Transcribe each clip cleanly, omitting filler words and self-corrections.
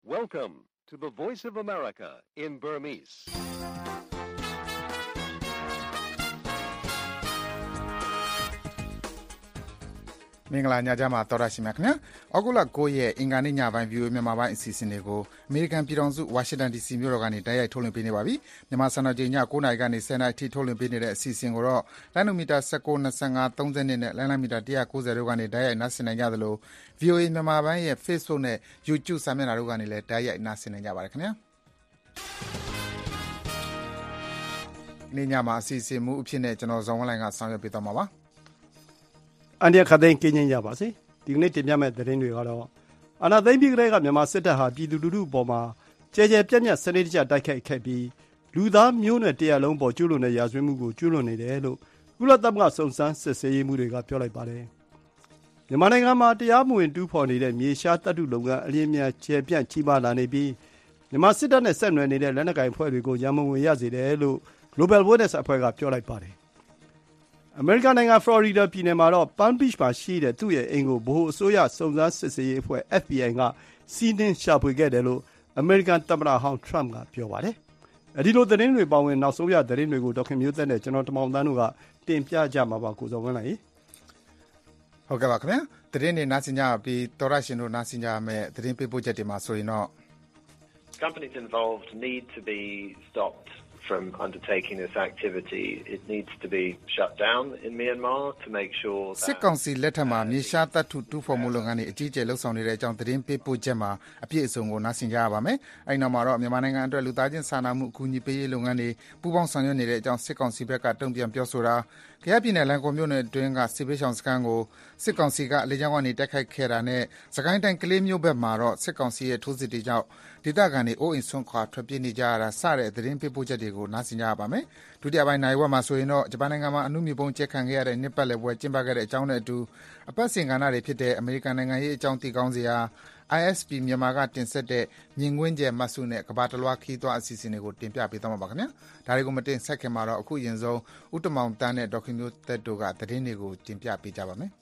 Welcome to the Voice of America in Burmese. ။မင်္ဂလာညချမ်းပါတော်ရရှိမြခင်ဗျာ။ဩဂုတ်လ9ရက်အင်္ဂါနေ့ညပိုင်း VOA မြန်မာပိုင်းအစီအစဉ်တွေကိုအမေရိကန်ပြည်ထောင်စုဝါရှင်တန် DC မြို့တော်ကနေတိုက်ရိုက်ထုတ်လွှင့်ပေးနေပါပြီ။မြန်မာစံတော်ချိန်ည9:00နာရီကနေ10:00နာရီထိထုတ်လွှင့်ပေးနေတဲ့အစီအစဉ်ကိုတော့လိုင်းနိုမီတာ19, 25, 30နဲ့လိုင်းနိုမီတာ190တို့ကနေတိုက်ရိုက်နားဆင်နိုင်ကြသလို VOA မြန်မာပိုင်းရဲ့ Facebook နဲ့ YouTube စာမျက်နှာတို့ကနေလည်းတိုက်ရိုက်နားဆင်နိုင်ကြပါတယ်ခင်ဗျာ။နေ့ညမှာအစီအစဉ်မူအဖြစ်နဲ့ကျွန်တော်ဇော်ဝင်းလိုင်ကဆောင်ရွက်ပေးသွားမှာပါ။အန်ဒီယခသိန်းကင်းချင်းကြပါစေဒီကနေ့တင်ပြမယ့်သတင်းတွေကတော့အာဏာသိမ်းပြီးကတည်းကမြန်မာစစ်တပ်ဟာပြည်သူလူထုအပေါ်မှာကြဲကြဲပြန့်ပြန့်စနစ်တကျတိုက်ခိုက်ခဲ့ပြီးလူသားမျိုးနွယ်တရားလုံးပေါ်ကျူးလွန်တဲ့ရာဇဝတ်မှုကိုကျူးလွန်နေတယ်လို့ကုလသမဂ္ဂစုံစမ်းစစ်ဆေးရေးမှုတွေကပြောလိုက်ပါတယ်မြန်မာနိုင်ငံမှာတရားမဝင်တူးဖော်နေတဲ့မြေရှားတပ်တုလုပ်ငန်းအလင်းများကျယ်ပြန့်ကြီးမားလာနေပြီးမြန်မာစစ်တပ်နဲ့ဆက်နွယ်နေတဲ့လက်နက်ကိုင်အဖွဲ့တွေကိုရန်မုံဝင်ရစေတယ်လို့ Global Witness အဖွဲ့ကပြောလိုက်ပါတယ်အမေရိကန်နိုင်ငံဖလော်ရီဒါပြည်နယ်မှာတော့ Palm Beach မှာရှိတဲ့သူ့ရဲ့အိမ်ကိုဗဟိုအစိုးရစုံစမ်းစစ်ဆေးရေးအဖွဲ့ FBI ကစီးနင်းရှာဖွေခဲ့တယ်လို့အမေရိကန်သမ္မတဟောင်း Trump ကပြောပါတယ်။အဲဒီလိုသတင်းတွေပါဝင်နောက်ဆုံးရသတင်းတွေကိုဒေါက်ခင်မျိုးသက်နဲ့ကျွန်တော်တမောင်တန်းတို့ကတင်ပြကြမှာပါကိုစောဝင်းလိုက်။ဟုတ်ကဲ့ပါခင်ဗျာ။သတင်းတွေနားဆင်ကြပြီးတော်ရရှင်တို့နားဆင်ကြမယ်သတင်းပေးပို့ချက်တွေမှာဆိုရင်တော့ Companies involved need to be stopped from undertaking this activity. It needs to be shut down in Myanmar to make sure that စစ်ကောင်စီလက်ထက်မှာမြေရှားတပ်ထုတူးဖော်မှုလုပ်ငန်းတွေအကြီးအကျယ်လှုပ်ဆောင်နေတဲ့အကြောင်းသတင်းပေးပို့ချက်မှာအပြည့်အစုံကိုနားဆင်ကြရပါမယ်။အဲဒီနောက်မှာတော့မြန်မာနိုင်ငံအတွက်လူသားချင်းစာနာမှုအကူအညီပေးရေးလုပ်ငန်းတွေပူးပေါင်းဆောင်ရွက်နေတဲ့အကြောင်းစစ်ကောင်စီဘက်ကတုံ့ပြန်ပြောဆိုတာကရပြည်နယ်လန်ကုန်မြို့နယ်အတွင်းကစစ်ပေးဆောင်စခန်းကိုစစ်ကောင်စီကလေကြောင်းကနေတိုက်ခိုက်ခဲ့တာနဲ့စကိုင်းတိုင်းကလေးမျိုးဘက်မှာတော့စစ်ကောင်စီရဲ့ထိုးစစ်တွေကြောင့်ဒေသခံတွေအိုးအိမ်ဆွန့်ခွာထွက်ပြေးနေကြရတာစတဲ့သတင်းပေးပို့ချက်တွေကိုနားဆင်ကြရပါမယ်။ဒုတိယပိုင်းနိုင်ဝက်မှာဆိုရင်တော့ဂျပန်နိုင်ငံမှာအနုမြပုံကျက်ခံခဲ့ရတဲ့နှစ်ပတ်လည်ပွဲကျင်းပခဲ့တဲ့အကြောင်းနဲ့အတူအပတ်စဉ်ကဏ္ဍတွေဖြစ်တဲ့အမေရိကန်နိုင်ငံရေးအကြောင်းသိကောင်းစရာ ISP မြန်မာကတင်ဆက်တဲ့မြင်ကွင်းကျယ်မှတ်စုနဲ့ကဘာတလွားခီးသွားအစီအစဉ်တွေကိုတင်ပြပေးသွားမှာပါခင်ဗျာ။ဒါတွေကိုမတင်ဆက်ခင်မှာတော့အခုရင်ဆုံးဥတမောင်တန်းနဲ့ဒေါက်ခင်မျိုးသက်တို့ကသတင်းတွေကိုတင်ပြပေးကြပါမယ်။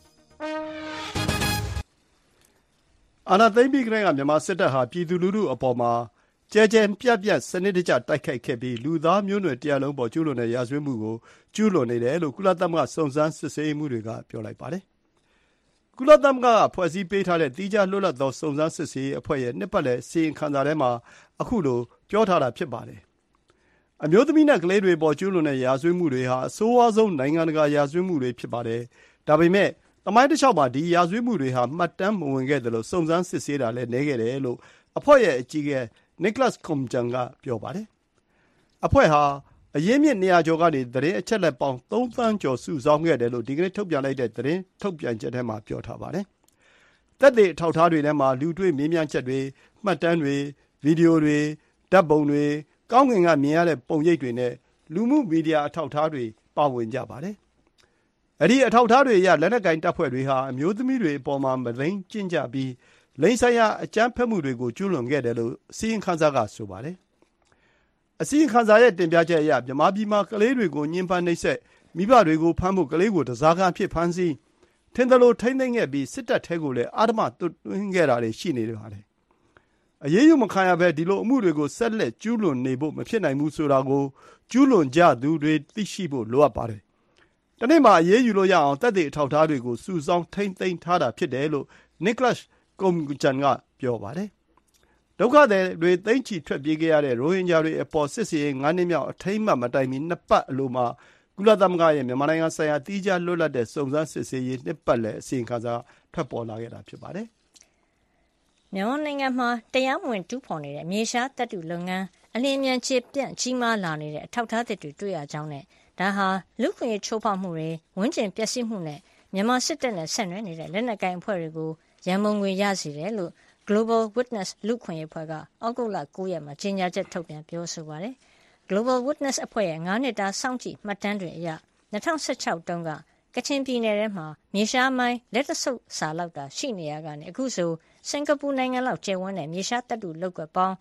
အာဏာသိမ်းပြီးကတည်းကမြန်မာစစ်တပ်ဟာပြည်သူလူထုအပေါ်မှာကြဲကြဲပြန့်ပြန့်စနစ်တကျတိုက်ခိုက်ခဲ့ပြီးလူသားမျိုးနွယ်တရားလုံးပေါ်ကျူးလွန်တဲ့ရာဇဝတ်မှုကိုကျူးလွန်နေတယ်လို့ကုလသမဂ္ဂစုံစမ်းစစ်ဆေးရေးမှုတွေကပြောလိုက်ပါတယ်။ကုလသမဂ္ဂကဖွဲ့စည်းပေးထားတဲ့သီးခြားလွတ်လပ်သောစုံစမ်းစစ်ဆေးရေးအဖွဲ့ရဲ့နှစ်ပတ်လည်စီရင်ခံစာထဲမှာအခုလိုပြောထားတာဖြစ်ပါတယ်။အမျိုးသမီးနဲ့ကလေးတွေပေါ်ကျူးလွန်တဲ့ရာဇဝတ်မှုတွေဟာအဆိုးဝါးဆုံးနိုင်ငံတကာရာဇဝတ်မှုတွေဖြစ်ပါတယ်။ဒါပေမဲ့သမိုင်းတစ်လျှောက်မှာဒီရာဇဝတ်မှုတွေဟာမှတ်တမ်းမဝင်ခဲ့တယ်လို့စုံစမ်းစစ်ဆေးတာလည်းနည်းခဲ့တယ်လို့အဖွဲ့ရဲ့အကြီးအကဲNicholas Koumjian ကပြောပါတယ်။အဖွဲ့ဟာအရင်းမြစ်200ကျော်ကနေသတင်းအချက်အလက်ပေါင်း3သန်းကျော်စုဆောင်းခဲ့တယ်လို့ဒီကနေ့ထုတ်ပြန်လိုက်တဲ့သတင်းထုတ်ပြန်ချက်ထဲမှာပြောထားပါတယ်။သက်သေအထောက်အထားတွေထဲမှာလူတွေ့မေးမြန်းချက်တွေ၊မှတ်တမ်းတွေ၊ဗီဒီယိုတွေ၊ဓာတ်ပုံတွေ၊ကောင်းကင်ကမြင်ရတဲ့ပုံရိပ်တွေနဲ့လူမှုမီဒီယာအထောက်အထားတွေပါဝင်ကြပါတယ်။အဲဒီအထောက်အထားတွေအရလက်နက်ကိုင်တပ်ဖွဲ့တွေဟာအမျိုးသမီးတွေအပေါ်မှာမလိမ်ကျင့်ကြပြီးလိင်ဆိုင်ရာအကြမ်းဖက်မှုတွေကိုကျူးလွန်ခဲ့တယ်လို့အစီရင်ခံစာကဆိုပါတယ်။အစီရင်ခံစာရဲ့တင်ပြချက်အရမြန်မာပြည်မှာကလေးတွေကိုညှဉ်းပန်းနှိပ်စက်မိဘတွေကိုဖမ်းဖို့ကလေးကိုတစားကံဖြစ်ဖမ်းဆီးထင်သလိုထိမ့်သိမ်းခဲ့ပြီးစစ်တပ်ထဲကိုလည်းအာဓမသွတ်သွင်းခဲ့တာတွေရှိနေပါတယ်။အရေးယူမခံရဘဲဒီလိုအမှုတွေကိုဆက်လက်ကျူးလွန်နေဖို့မဖြစ်နိုင်ဘူးဆိုတာကိုကျူးလွန်ကြသူတွေသိရှိဖို့လိုအပ်ပါတယ်။တနေ့မှာအရေးယူလို့ရအောင်သက်သေအထောက်အထားတွေကိုစုဆောင်းထိမ့်သိမ်းထားတာဖြစ်တယ်လို့ Nicholas Koumjian ကပြောပါတယ်။ဒုက္ခသည်တွေသိန်းချီထွက်ပြေးခဲ့ရတဲ့ရိုဟင်ဂျာတွေအပေါ်စစ်ဆေးရေး9နှစ်မြောက်အထိမ်းအမှတ်မတိုင်မီ2ပတ်အလိုမှာကုလသမဂ္ဂရဲ့မြန်မာနိုင်ငံဆိုင်ရာသီးခြားလွတ်လပ်တဲ့စုံစမ်းစစ်ဆေးရေးနှစ်ပတ်လည်အစီရင်ခံစာထွက်ပေါ်လာခဲ့တာဖြစ်ပါတယ်။မြန်မာနိုင်ငံမှာတရားမဝင်တူးဖော်နေတဲ့မြေရှားတပ်တုလုပ်ငန်းအလင်းမြန်ချေပြန့်ကြီးမားလာနေတဲ့အထောက်အထားတွေတွေ့ရကြောင်းနဲ့ဒါဟာလူခွင့်ရေးချိုးဖောက်မှုတွေဝန်းကျင်ပျက်စီးမှုနဲ့မြန်မာစစ်တပ်နဲ့ဆက်နွယ်နေတဲ့လက်နက်ကိုင်အဖွဲ့တွေကိုရန်မုံငွေရစေတယ်လို့ Global Witness လူ့အခွင့်အရေးအဖွဲ့ကဩဂုတ်လ9ရက်မှာကြေညာချက်ထုတ်ပြန်ပြောဆိုပါတယ်။ Global Witness အဖွဲ့ရဲ့9နှစ်တာစောင့်ကြည့်မှတ်တမ်းတွေအရ2016တုန်းကကချင်ပြည်နယ်ထဲမှာမြေရှားမိုင်းလက်တဆုပ်စာလောက်တာရှိနေရကနေအခုဆိုစင်ကာပူနိုင်ငံလောက်ကျယ်ဝန်းတဲ့မြေရှားတပ်တုလုပ်ကွက်ပေါင်း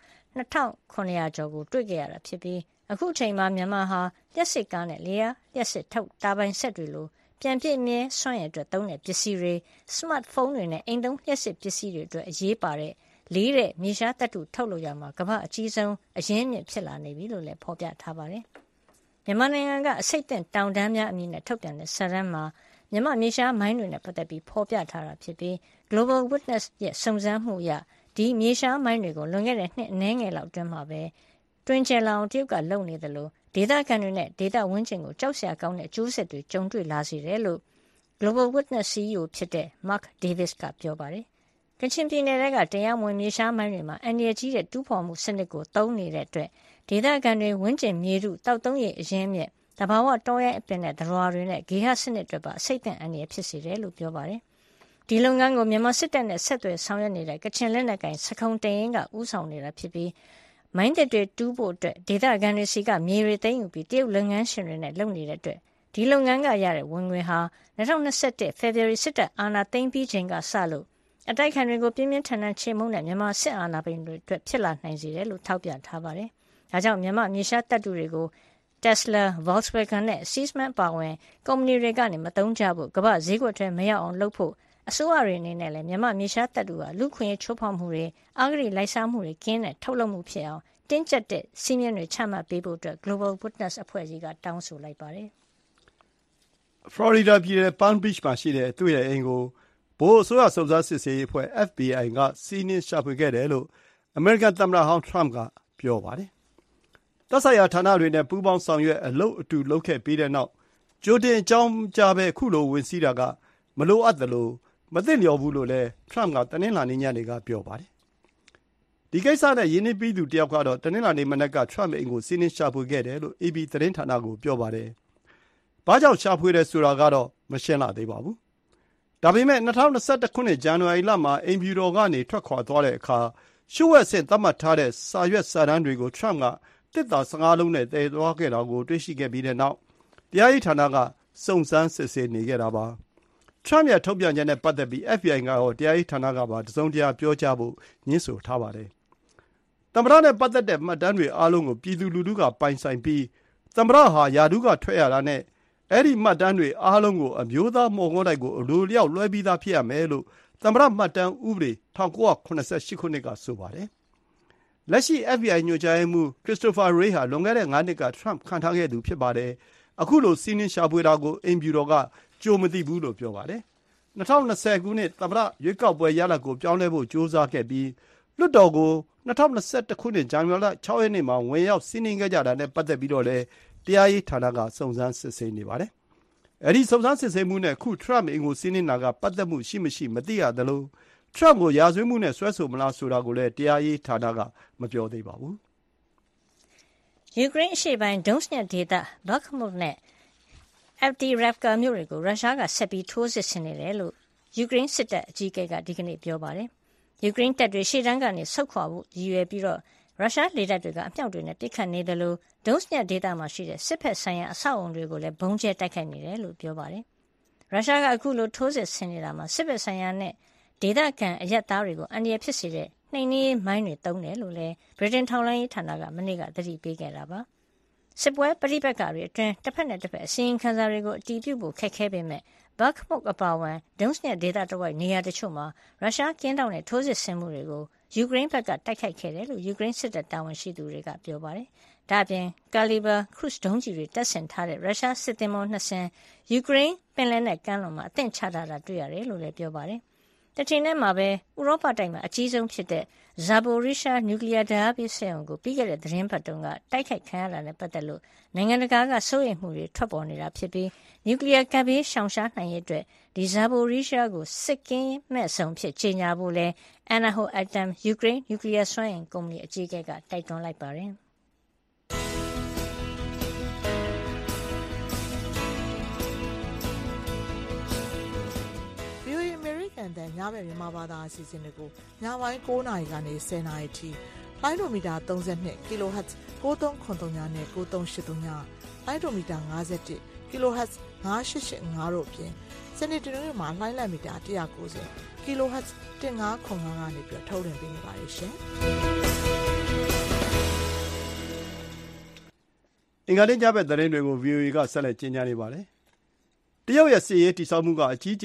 2900ကျော်ကိုတွေ့ခဲ့ရတာဖြစ်ပြီးအခုချိန်မှာမြန်မာဟာလျှက်စစ်ကားနဲ့လေယာဉ်လျှက်စစ်ထုတ်တာပိုင်ဆက်တွေလိုပြန်ပြည့်မြဲစွမ်းရည်အတွက်သုံးတဲ့ပစ္စည်းတွေ smartphone တွေနဲ့အိမ်သုံးလျှက်စစ်ပစ္စည်းတွေအတွက်အရေးပါတဲ့လေးတဲ့မြေရှားသတ္တုထုတ်လုပ်ရမှာကမ္ဘာအကြီးဆုံးအရင်းမြစ်ဖြစ်လာနေပြီလို့လည်းဖော်ပြထားပါတယ်။မြန်မာနိုင်ငံကအစိတ်သင့်တောင်တန်းများအမည်နဲ့ထုတ်ပြန်တဲ့စာတမ်းမှာမြန်မာမြေရှားမိုင်းတွေနဲ့ပတ်သက်ပြီးဖော်ပြထားတာဖြစ်ပြီး Global Witness ရဲ့စုံစမ်းမှုအရဒီမြေရှားမိုင်းတွေကိုလွန်ခဲ့တဲ့နှစ်အနည်းငယ်လောက်အတွင်းမှာပဲတွင်ကျယ်လောင်တရုတ်ကလုပ်နေသလိုဒေသခံတွေနဲ့ဒေသဝန်းကျင်ကိုကြောက်စရာကောင်းတဲ့အကျိုးဆက်တွေကြုံတွေ့လာစေတယ်လို့ Global Witness CEO ဖြစ်တဲ့ Mark Davis ကပြောပါတယ်။ကချင်ပြည်နယ်ကတရားမဝင်မြေရှားမိုင်းတွေမှာအန္တရာယ်ကြီးတဲ့တူးဖော်မှုစနစ်ကိုသုံးနေတဲ့အတွက်ဒေသခံတွေဝန်းကျင်မြေထုတောက်သုံးရည်အရင်းမြစ်တဘာဝတောရိုင်းအပင်နဲ့သရွာတွေနဲ့ဂေဟစနစ်အတွက်ပါအစိတ်သင့်အန္တရာယ်ဖြစ်စေတယ်လို့ပြောပါတယ်။ဒီလုပ်ငန်းကိုမြန်မာစစ်တပ်နဲ့ဆက်သွယ်ဆောင်ရွက်နေတဲ့ကချင်လက်နက်ကိုင်စခုံတရင်ကဦးဆောင်နေတာဖြစ်ပြီးမိုင်းတစ်တွေတူးဖို့အတွက်ဒေသခံတွေစီကမြေတွေသိမ်းယူပြီးတရုတ်လုပ်ငန်းရှင်တွေနဲ့လုပ်နေတဲ့အတွက်ဒီလုပ်ငန်းကရတဲ့ဝင်ငွေဟာ2021 February စစ်တပ်အာဏာသိမ်းပြီးချိန်ကစလို့အတိုက်ခံတွေကိုပြင်းပြင်းထန်ထန်ချေမှုန်းတဲ့မြန်မာစစ်အာဏာပိုင်တွေအတွက်ဖြစ်လာနိုင်စေတယ်လို့ထောက်ပြထားပါတယ်။ဒါကြောင့်မြန်မာမြေရှားတပ်တုတွေကို Tesla, Volkswagen နဲ့ Seasman ပါဝင်ကုမ္ပဏီတွေကနေမသုံးကြဖို့ကမ္ဘာဈေးကွက်ထဲမရောက်အောင်လုပ်ဖို့အစိုးရတွေအနေနဲ့လည်းမြန်မာမြေရှားတပ်တုဟာလူခွင့်ရေးချိုးဖောက်မှုတွေအဂတိလိုက်စားမှုတွေကင်းတဲ့ထုတ်လုပ်မှုဖြစ်အောင်တင်းကျပ်တဲ့စီးမြင်တွေချမှတ်ပေးဖို့အတွက် Global Witness အဖွဲ့ကြီးကတောင်းဆိုလိုက်ပါတယ်။ Florida ပြည်နယ် Palm Beach မှာရှိတဲ့သူ့ရဲ့အိမ်ကိုဗဟိုအစိုးရစုံစမ်းစစ်ဆေးရေးအဖွဲ့ FBI ကစီးနင်းရှာဖွေခဲ့တယ်လို့အမေရိကန်သမ္မတဟောင်း Trump ကပြောပါတယ်။သက်ဆိုင်ရာဌာနတွေနဲ့ပူးပေါင်းဆောင်ရွက်အလုပ်အတူလုပ်ခဲ့ပြီးတဲ့နောက်ကြိုတင်အကြောင်းကြားပဲခုလိုဝင်စီးတာကမလိုအပ်သလိုမသင့်လျော်ဘူးလို့လည်း Trump ကတနင်္လာနေ့ညနေကပြောပါတယ်။ဒီကိစ္စနဲ့ရင်းနှီးပြီးသူတယောက်ကတော့တနင်္လာနေ့မနက်က Trump အိမ်ကိုစီးနင်းရှာဖွေခဲ့တယ်လို့ AP သတင်းဌာနကိုပြောပါတယ်။ဘာကြောင့်ရှာဖွေတယ်ဆိုတာကတော့မရှင်းလှသေးပါဘူး။ဒါပေမဲ့2021ခုနှစ်ဇန်နဝါရီလမှာအိမ်ဖြူတော်ကနေထွက်ခွာသွားတဲ့အခါလျှို့ဝှက်ဆင့်သတ်မှတ်ထားတဲ့စာရွက်စာတမ်းတွေကို Trump ကတစ်သာ15လုံးနဲ့တည်သွားခဲ့တာကိုတွေ့ရှိခဲ့ပြီးတဲ့နောက်တရားရေးဌာနကစုံစမ်းစစ်ဆေးနေခဲ့တာပါ။ Trump ရဲ့ထုတ်ပြန်ချက်နဲ့ပတ်သက်ပြီး FBI ကရောတရားရေးဌာနကပါတစုံတရာပြောကြားဖို့ညှင်းဆိုထားပါတယ်။သမ္မတနဲ့ပတ်သက်တဲ့မှတ်တမ်းတွေအားလုံးကိုပြည်သူလူထုကပိုင်ဆိုင်ပြီးသမ္မတဟာယာဒူးကထွက်ရတာနဲ့အဲ့ဒီမှတ်တမ်းတွေအားလုံးကိုအမျိုးသားမော်ကွန်းတိုက်ကိုအလိုလျောက်လွှဲပြီးသားဖြစ်ရမယ်လို့သမ္မတမှတ်တမ်းဥပဒေ1988ခုနှစ်ကဆိုပါတယ်။လက်ရှိ FBI ညွှန်ကြားရေးမှူး Christopher Wray ဟာလွန်ခဲ့တဲ့9နှစ်က Trump ခန့်ထားခဲ့သူဖြစ်ပါတယ်။အခုလိုစီးနင်းရှာဖွေတာကိုအိမ်ဖြူတော်ကကြိုမသိဘူးလို့ပြောပါတယ်။2020ခုနှစ်သမ္မတရွေးကောက်ပွဲရလဒ်ကိုပြောင်းလဲဖို့ကြိုးစားခဲ့ပြီးလွှတ်တော်ကို2021ခုနှစ်ဇန်နဝါရီလ6ရက်နေ့မှာဝင်ရောက်စီးနင်းခဲ့ကြတာနဲ့ပတ်သက်ပြီးတော့လည်းတရားရေးဌာနကစုံစမ်းစစ်ဆေးနေပါတယ်။အဲဒီစုံစမ်းစစ်ဆေးမှုနဲ့ခု Trump အိမ်ကိုစီးနင်းတာကပတ်သက်မှုရှိမရှိမသိရသလို Trump ကိုရာဇဝတ်မှုနဲ့စွဲဆိုမလားဆိုတာကိုလည်းတရားရေးဌာနကမပြောသေးပါဘူး။ယူကရိန်းအရှေ့ပိုင်း Donetsk ဒေသ Bakhmut နဲ့ Avdiivka မြို့တွေကိုရုရှားကဆက်ပြီးထိုးစစ်ဆင်နေတယ်လို့ယူကရိန်းစစ်တပ်အကြီးအကဲကဒီကနေ့ပြောပါတယ်။ယူကရိန်းတပ်တွေရှေ့တန်းကနေဆုတ်ခွာဖို့ရည်ရွယ်ပြီးတော့ရုရှားလေတပ်တွေကအမြောက်တွေနဲ့ပစ်ခတ်နေတယ်လို့ Donetsk ဒေသမှာရှိတဲ့စစ်ဖက်ဆိုင်ရာအဆောက်အုံတွေကိုလည်းဘုံကျဲတိုက်ခိုက်နေတယ်လို့ပြောပါတယ်။ရုရှားကအခုလိုထိုးစစ်ဆင်နေတာမှာစစ်ဖက်ဆိုင်ရာနဲ့ဒေသခံအရပ်သားတွေကိုအန္တရာယ်ဖြစ်စေတဲ့နှိမ်နင်းရေးမိုင်းတွေသုံးတယ်လို့လည်းဗြိတိန်ထောက်လှမ်းရေးဌာနကမနေ့ကသတိပေးခဲ့တာပါ။စစ်ပွဲပဋိပက္ခတွေအတွင်းတစ်ဖက်နဲ့တစ်ဖက်အစီရင်ခံစာတွေကိုအတည်ပြုဖို့ခက်ခဲပေမဲ့Bakhmut အပါအဝင် Donetsk ဒေသတဝိုက်နေရာတချို့မှာရုရှားကင်းတောက်နဲ့ထိုးစစ်ဆင်မှုတွေကိုယူကရိန်းဘက်ကတိုက်ခိုက်ခဲ့တယ်လို့ယူကရိန်းစစ်တပ်တာဝန်ရှိသူတွေကပြောပါတယ်။ဒါ့အပြင် Caliber ခရုစ်ဒုံးကျည်တွေတပ်ဆင်ထားတဲ့ရုရှားစစ်သင်္ဘော2စင်းယူကရိန်းပင်လယ်နက်ကမ်းလွန်မှာအသင့်ချထားတာတွေ့ရတယ်လို့လည်းပြောပါတယ်။တချိန်တည်းမှာပဲဥရောပတိုက်မှာအကြီးဆုံးဖြစ်တဲ့ Zaporizhzhia နျူကလ িয়ার ဓာတ်အားပေးစက်ရုံကိုပြီးခဲ့တဲ့သတင်းပတ်တုန်းကတိုက်ခိုက်ခံရတာနဲ့ပတ်သက်လို့နိုင်ငံတကာကစိုးရိမ်မှုတွေထွက်ပေါ်နေတာဖြစ်ပြီးနျူကလ িয়ার ကပ်ဘေးရှောင်ရှားနိုင်ရေးအတွက်ဒီ Zaporizhzhia ကိုစစ်ကင်းမဲ့ဆုံဖြစ်ကြေညာဖို့လဲ Enerhoatom ယူကရိန်းနျူကလ িয়ার စွမ်းအင်ကုမ္ပဏီအကြီးအကဲကတိုက်တွန်းလိုက်ပါတယ်။ညဘက်မြန်မာဘာသာအစီအစဉ်တွေကိုညပိုင်း9နာရီကနေ10နာရီထိလိုင်းဒိုမီတာ32 kHz 9393နဲ့9383လိုင်းဒိုမီတာ51 kHz 9885တို့အပြင်စနေတနင်္ဂနွေမှာလိုင်းလံမီတာ190 kHz 1505ကနေပြီးထုတ်လွှင့်ပေးနေပါတယ်ရှင်။အင်္ဂါနေ့ညဘက်သတင်းတွေကို VOA ကဆက်လက်ကြေညာနေပါတယ်။တရုတ်ရဲ့စစ်ရေးတည်ဆောက်မှုကအ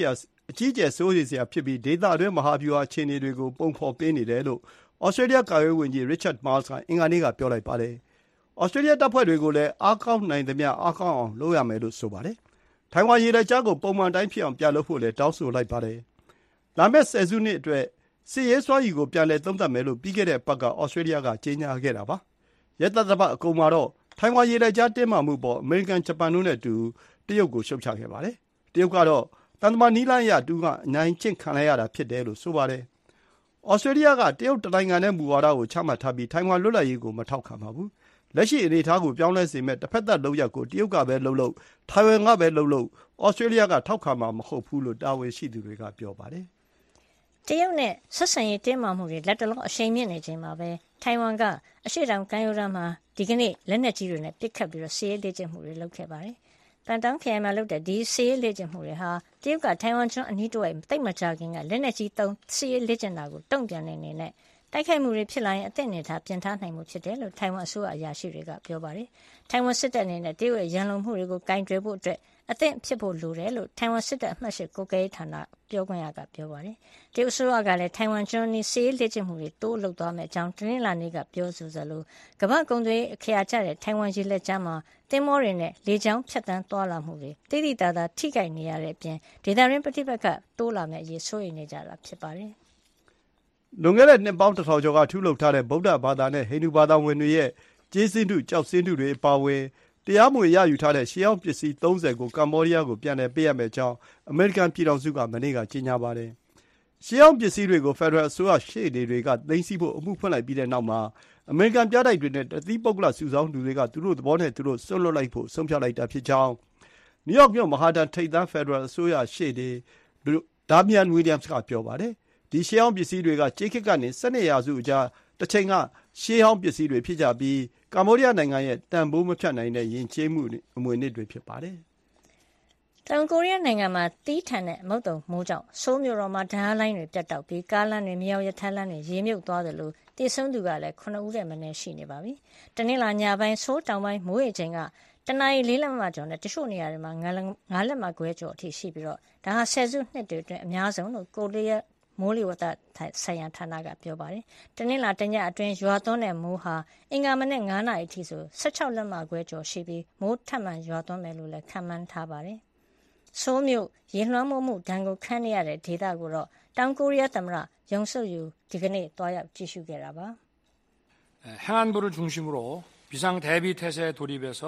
အကြီးအကျယ်စိုးရိမ်စရာဖြစ်ပြီးဒေသအတွင်းမဟာဗျူဟာအခြေအနေတွေကိုပုံဖော်ပေးနေတယ်လို့ဩစတြေးလျကာကွယ်ရေးဝန်ကြီး Richard Marles ကအင်္ဂါနေ့ကပြောလိုက်ပါတယ်။ဩစတြေးလျတပ်ဖွဲ့တွေကိုလည်းအားကောင်းနိုင်သမျှအားကောင်းအောင်လုပ်ရမယ်လို့ဆိုပါတယ်။ထိုင်ဝမ်ရေလက်ကြားကိုပုံမှန်တိုင်းဖြစ်အောင်ပြန်လုပ်ဖို့လည်းတောင်းဆိုလိုက်ပါတယ်။လာမယ့်10 စုနှစ်အတွက်စစ်ရေးစွမ်းရည်ကိုပြန်လည်သုံးသပ်မယ်လို့ပြီးခဲ့တဲ့အပတ်ကဩစတြေးလျကကြေညာခဲ့တာပါ။ရက်သတ္တပတ်အကုန်မှာတော့ထိုင်ဝမ်ရေလက်ကြားတင်းမာမှုပေါ်အမေရိကန်ဂျပန်တို့နဲ့အတူတရုတ်ကိုရှုတ်ချခဲ့ပါတယ်။တရုတ်ကတော့တန်တမာနီးလန်းရတူကအနိုင်ကျင့်ခံလိုက်ရတာဖြစ်တယ်လို့ဆိုပါတယ်။ဩစတြေးလျကတရုတ်နိုင်ငံနဲ့မူဝါဒကိုချမှတ်ထားပြီးထိုင်ဝမ်လွတ်လပ်ရေးကိုမထောက်ခံပါဘူး။လက်ရှိအနေအထားကိုပြောင်းလဲစေမဲ့တစ်ဖက်သက်လုပ်ရပ်ကိုတရုတ်ကပဲလှုပ်လှုပ်ထိုင်ဝမ်ကပဲလှုပ်လှုပ်ဩစတြေးလျကထောက်ခံမှာမဟုတ်ဘူးလို့တာဝန်ရှိသူတွေကပြောပါတယ်။တရုတ်နဲ့ဆက်ဆံရေးတင်းမာမှုတွေလက်တလောအရှိန်မြင့်နေချိန်မှာပဲထိုင်ဝမ်ကအရှေ့တောင်ကမ်းရိုးတန်းမှာဒီကနေ့လက်နက်ကြီးတွေနဲ့ပစ်ခတ်ပြီးစစ်ရေးလေ့ကျင့်မှုတွေလုပ်ခဲ့ပါတယ်။ပန်တောင်းခရိုင်မှာလုပ်တဲ့ဒီစစ်ရေးလေ့ကျင့်မှုတွေဟာတရုတ်ကထိုင်ဝမ်ကျွန်းအနီးတစ်ဝိုက်တိတ်မကြခင်ကလက်နက်ကြီးသုံးစစ်ရေးလေ့ကျင့်တာကိုတုံ့ပြန်နေနေနဲ့တိုက်ခိုက်မှုတွေဖြစ်လာရင်အသင့်အနေထားပြင်ထားနိုင်မှုဖြစ်တယ်လို့ထိုင်ဝမ်အစိုးရအရာရှိတွေကပြောပါတယ်။ထိုင်ဝမ်စစ်တပ်အနေနဲ့တရုတ်ရဲ့ရန်လိုမှုတွေကိုကင်တွယ်ဖို့အတွက်အသင့်ဖြစ်ဖို့လိုတယ်လို့ထိုင်ဝမ်စစ်တပ်အမှတ်၈ကိုကဲဌာနပြောခွင့်ရကပြောပါတယ်။တရုတ်အစိုးရကလည်းထိုင်ဝမ်ကျွန်းနီးစစ်ရေးလေ့ကျင့်မှုတွေတိုးလုပ်သွားမယ့်အကြောင်းတနင်္လာနေ့ကပြောဆိုသလိုကမ္ဘာ့ကုန်သွယ်ရေးအခရာကျတဲ့ထိုင်ဝမ်ရေလက်ကြားမှာသင်္ဘောတွေနဲ့လေကြောင်းဖြတ်သန်းသွားလာမှုတွေတိတိတသာထိခိုက်နေရတဲ့အပြင်ဒေသတွင်းပဋိပက္ခတိုးလာမယ့်အရေးစိုးရိမ်နေကြတာဖြစ်ပါတယ်။လွန်ခဲ့တဲ့နှစ်ပေါင်း1000ကျော်ကထုလုပ်ထားတဲ့ဗုဒ္ဓဘာသာနဲ့ဟိန္ဒူဘာသာဝင်တွေရဲ့ကျေးဇူးတုကြောက်စင်းတုတွေအပါအဝင်တရားမဝင်ရယူထားတဲ့ရှေးဟောင်းပစ္စည်း30ကိုကမ္ဘောဒီးယားကိုပြန်လည်ပေးရမယ့်အကြောင်းအမေရိကန်ပြည်ထောင်စုကမနေ့ကကြေညာပါတယ်။ရှေးဟောင်းပစ္စည်းတွေကိုဖက်ဒရယ်အစိုးရရှေ့နေတွေကသိမ်းဆည်းဖို့အမှုဖွင့်လိုက်ပြီးတဲ့နောက်မှာအမေရိကန်ပြတိုက်တွေနဲ့တသီးပုဂ္ဂလစုဆောင်းသူတွေကသူတို့သဘောနဲ့သူတို့စွန့်လွတ်လိုက်ဖို့ဆုံးဖြတ်လိုက်တာဖြစ်ကြောင်းနယူးယောက်မြို့မဟာတန်ထိပ်သန်းဖက်ဒရယ်အစိုးရရှေ့နေဒါမီယန်ဝီလျံစ်ကပြောပါတယ်။ဒီရှေးဟောင်းပစ္စည်းတွေကကြေးခေတ်ကနေ12ရာစုအကြားတစ်ချိန်ကရှေးဟောင်းပစ္စည်းတွေဖြစ်ကြပြီးကမ္ဘောဒီးယားနိုင်ငံရဲ့တန်ဖိုးမဖြတ်နိုင်တဲ့ယဉ်ကျေးမှုအမွေအနှစ်တွေဖြစ်ပါတယ်။တောင်ကိုရီးယားနိုင်ငံမှာတီးထန်တဲ့မုတ်တုံမိုးကြောင့်ဆိုးမြို့တော်မှာဓာတ်လိုင်းတွေပြတ်တောက်ပြီးကားလမ်းတွေမြောက်ရထားလမ်းတွေရေမြုပ်သွားတယ်လို့တိစုံသူကလည်း9ဦးတဲ့မနေ့ရှိနေပါပြီ။တနင်္လာညပိုင်းဆိုးတောင်ပိုင်းမိုးရေချိန်ကတနအီ4လက်မကျော်နဲ့တချို့နေရာတွေမှာ9လက်မခွဲကျော်အထိရှိပြီးတော့ဒါဟာ10စုနှစ်တွေအတွင်းအများဆုံးလို့ကိုရီးယားမိုးလေဝသဆိုင်ရာဌာနကပြောပါတယ်။တနင်္လာတညအတွင်းရွာသွန်းတဲ့မိုးဟာအင်္ဂါမနေ့9နာရီအထိဆို16လက်မခွဲကျော်ရှိပြီးမိုးထပ်မံရွာသွန်းမယ်လို့လည်းခန့်မှန်းထားပါတယ်။ဆိုးမြို့ရေလွှမ်းမိုးမှုဒဏ်ကိုခံရတဲ့ဒေသကိုတော့တောင်ကိုရီးယားသမ္မတယုံဆုတ်ယူဒီကနေ့တွားရောက်ကြည့်ရှုခဲ့တာပါ။행안부를 중심으로 비상 대비 태세에 돌입해서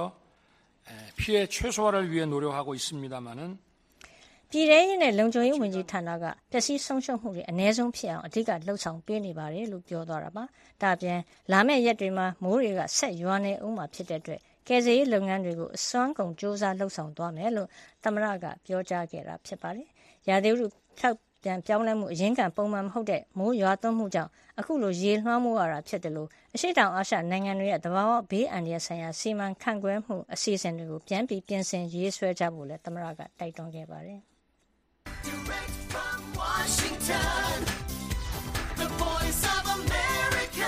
피해 최소화를 위해 노력하고 있습니다마는 ပြည်ထောင်စုနဲ့လုံခြုံရေးဝန်ကြီးဌာနကပျက်စီးဆုံးရှုံးမှုတွေအ ਨੇ ဆုံးဖြစ်အောင်အဓိကလှုပ်ဆောင်ပေးနေပါတယ်လို့ပြောသွားတာပါ။ဒါ့အပြင်လာမယ့်ရက်တွေမှာမိုးတွေကဆက်ရွာနေဦးမှာဖြစ်တဲ့အတွက်ကယ်ဆယ်ရေးလုပ်ငန်းတွေကိုအစွမ်းကုန်စ조사လှုပ်ဆောင်သွားမယ်လို့သမ္မတကပြောကြားခဲ့တာဖြစ်ပါတယ်။ရာသီဥတုဖြောက်ပြန်ပြောင်းလဲမှုအရင်ကပုံမှန်မဟုတ်တဲ့မိုးရွာသွန်းမှုကြောင့်အခုလိုရေလွှမ်းမိုးရတာဖြစ်တယ်လို့အရှေ့တောင်အာရှနိုင်ငံတွေရဲ့သဘာဝဘေးအန္တရာယ်ဆိုင်ရာစီမံခန့်ခွဲမှုအစီအစဉ်တွေကိုပြန်ပြီးပြင်ဆင်ရေးဆွဲကြဖို့လည်းသမ္မတကတိုက်တွန်းခဲ့ပါတယ်။ Direct from Washington, the voice of America,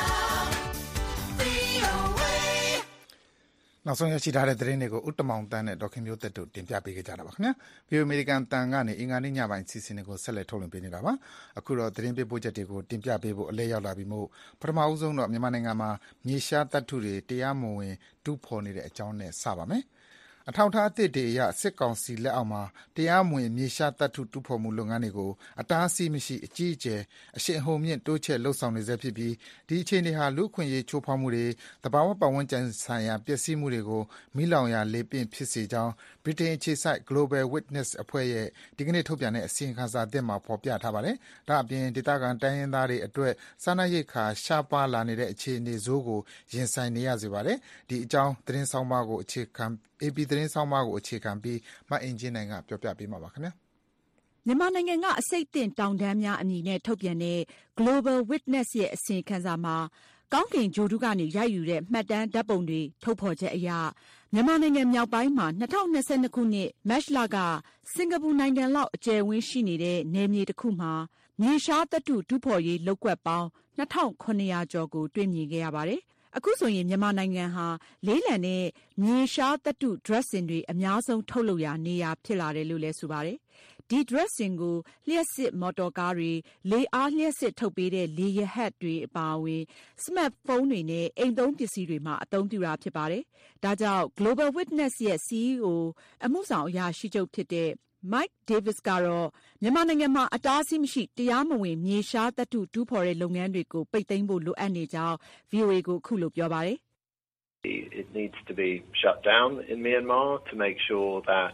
VOA. နောက်ဆုံးရရှိထားတဲ့သတင်းတွေကိုဥတ္တမောင်တန်းနဲ့ဒေါခင်မျိုးသက်တို့တင်ပြပေးကြတာပါခင်ဗျာ။ VOA အမေရိကန်တန်ကနေအင်္ဂါနေ့ညပိုင်းစီစဉ်တွေကိုဆက်လက်ထုတ်လွှင့်ပေးနေတာပါ။အခုတော့သတင်းပေးပို့ချက်တွေကိုတင်ပြပေးဖို့အလဲရောက်လာပြီမို့ပထမအဦးဆုံးတော့မြန်မာနိုင်ငံမှာမြေရှားသတ္တုတွေတရားမဝင်တူးဖော်နေတဲ့အကြောင်းနဲ့စပါမယ်။အထောက်အထားအသစ်တွေအရစစ်ကောင်စီလက်အောက်မှာတရားမဝင်မြေရှားသတ္တုတူးဖော်မှုလုပ်ငန်းတွေကိုအတားအဆီးမရှိအကြီးအကျယ်အရှိန်အဟုန်မြင့်တိုးချဲ့လှုပ်ဆောင်နေဆဲဖြစ်ပြီးဒီအခြေအနေဟာလူ့အခွင့်အရေးချိုးဖောက်မှုတွေသဘာဝပတ်ဝန်းကျင်ဆိုင်ရာပျက်စီးမှုတွေကိုမိလောင်ရာလေပင့်ဖြစ်စေကြောင်းဗြိတိန်အခြေစိုက် Global Witness အဖွဲ့ရဲ့ဒီကနေ့ထုတ်ပြန်တဲ့အစီရင်ခံစာအသစ်မှာဖော်ပြထားပါတယ်။ဒါ့အပြင်ဒေသခံတိုင်းရင်းသားတွေအတွက်စားနပ်ရိက္ခာရှားပါးလာနေတဲ့အခြေအနေဆိုးကိုရင်ဆိုင်နေရစေပါတယ်။ဒီအကြောင်းသတင်းဆောင်းပါးကိုAP သတင်းဆောင်းပါးကိုအခြေခံပြီးမအင်ဂျင်နိုင်ကပြောပြပေးမှာပါခင်ဗျာ။မြန်မာနိုင်ငံကအစိတ်သင့်တောင်တန်းများအမည်နဲ့ထုတ်ပြန်တဲ့ Global Witness ရဲ့အစီရင်ခံစာမှာကောင်းကင်ဂြိုဟ်တုကနေရိုက်ယူတဲ့မှတ်တမ်းဓာတ်ပုံတွေထုတ်ဖော်ချက်အရမြန်မာနိုင်ငံမြောက်ပိုင်းမှာ2022ခုနှစ်မတ်လကစင်ကာပူနိုင်ငံလောက်အကျယ်ဝန်းရှိနေတဲ့နယ်မြေတစ်ခုမှာမြေရှားသတ္တုတူးဖော်ရေးလုပ်ကွက်ပေါင်း2900ကျော်ကိုတွေ့မြင်ခဲ့ရပါတယ်။အခုဆိုရင်မြန်မာနိုင်ငံဟာလေးလံတဲ့မြေရှားသတ္တုဒြပ်စင်တွေအများဆုံးထုတ်လုပ်ရာနေရာဖြစ်လာတယ်လို့လည်းဆိုပါတယ်။ဒီ dressing ကိုလျှပ်စစ်မော်တော်ကားတွေ၊လေအားလျှပ်စစ်ထုတ်ပေးတဲ့လေရဟတ်တွေအပါအဝင်စမတ်ဖုန်းတွေနဲ့အိမ်သုံးပစ္စည်းတွေမှာအသုံးပြုတာဖြစ်ပါတယ်။ဒါကြောင့် Global Witness ရဲ့ CEO အမှုဆောင်အရာရှိချုပ်ဖြစ်တဲ့ Mike Davis ကတော့မြန်မာနိုင်ငံမှာအတားအဆီးမရှိတရားမဝင်မြေရှားသတ္တုတူးဖော်တဲ့လုပ်ငန်းတွေကိုပိတ်သိမ်းဖို့လိုအပ်နေကြောင်း VOA ကိုအခုလိုပြောပါတယ်။ It needs to be shut down in Myanmar to make sure that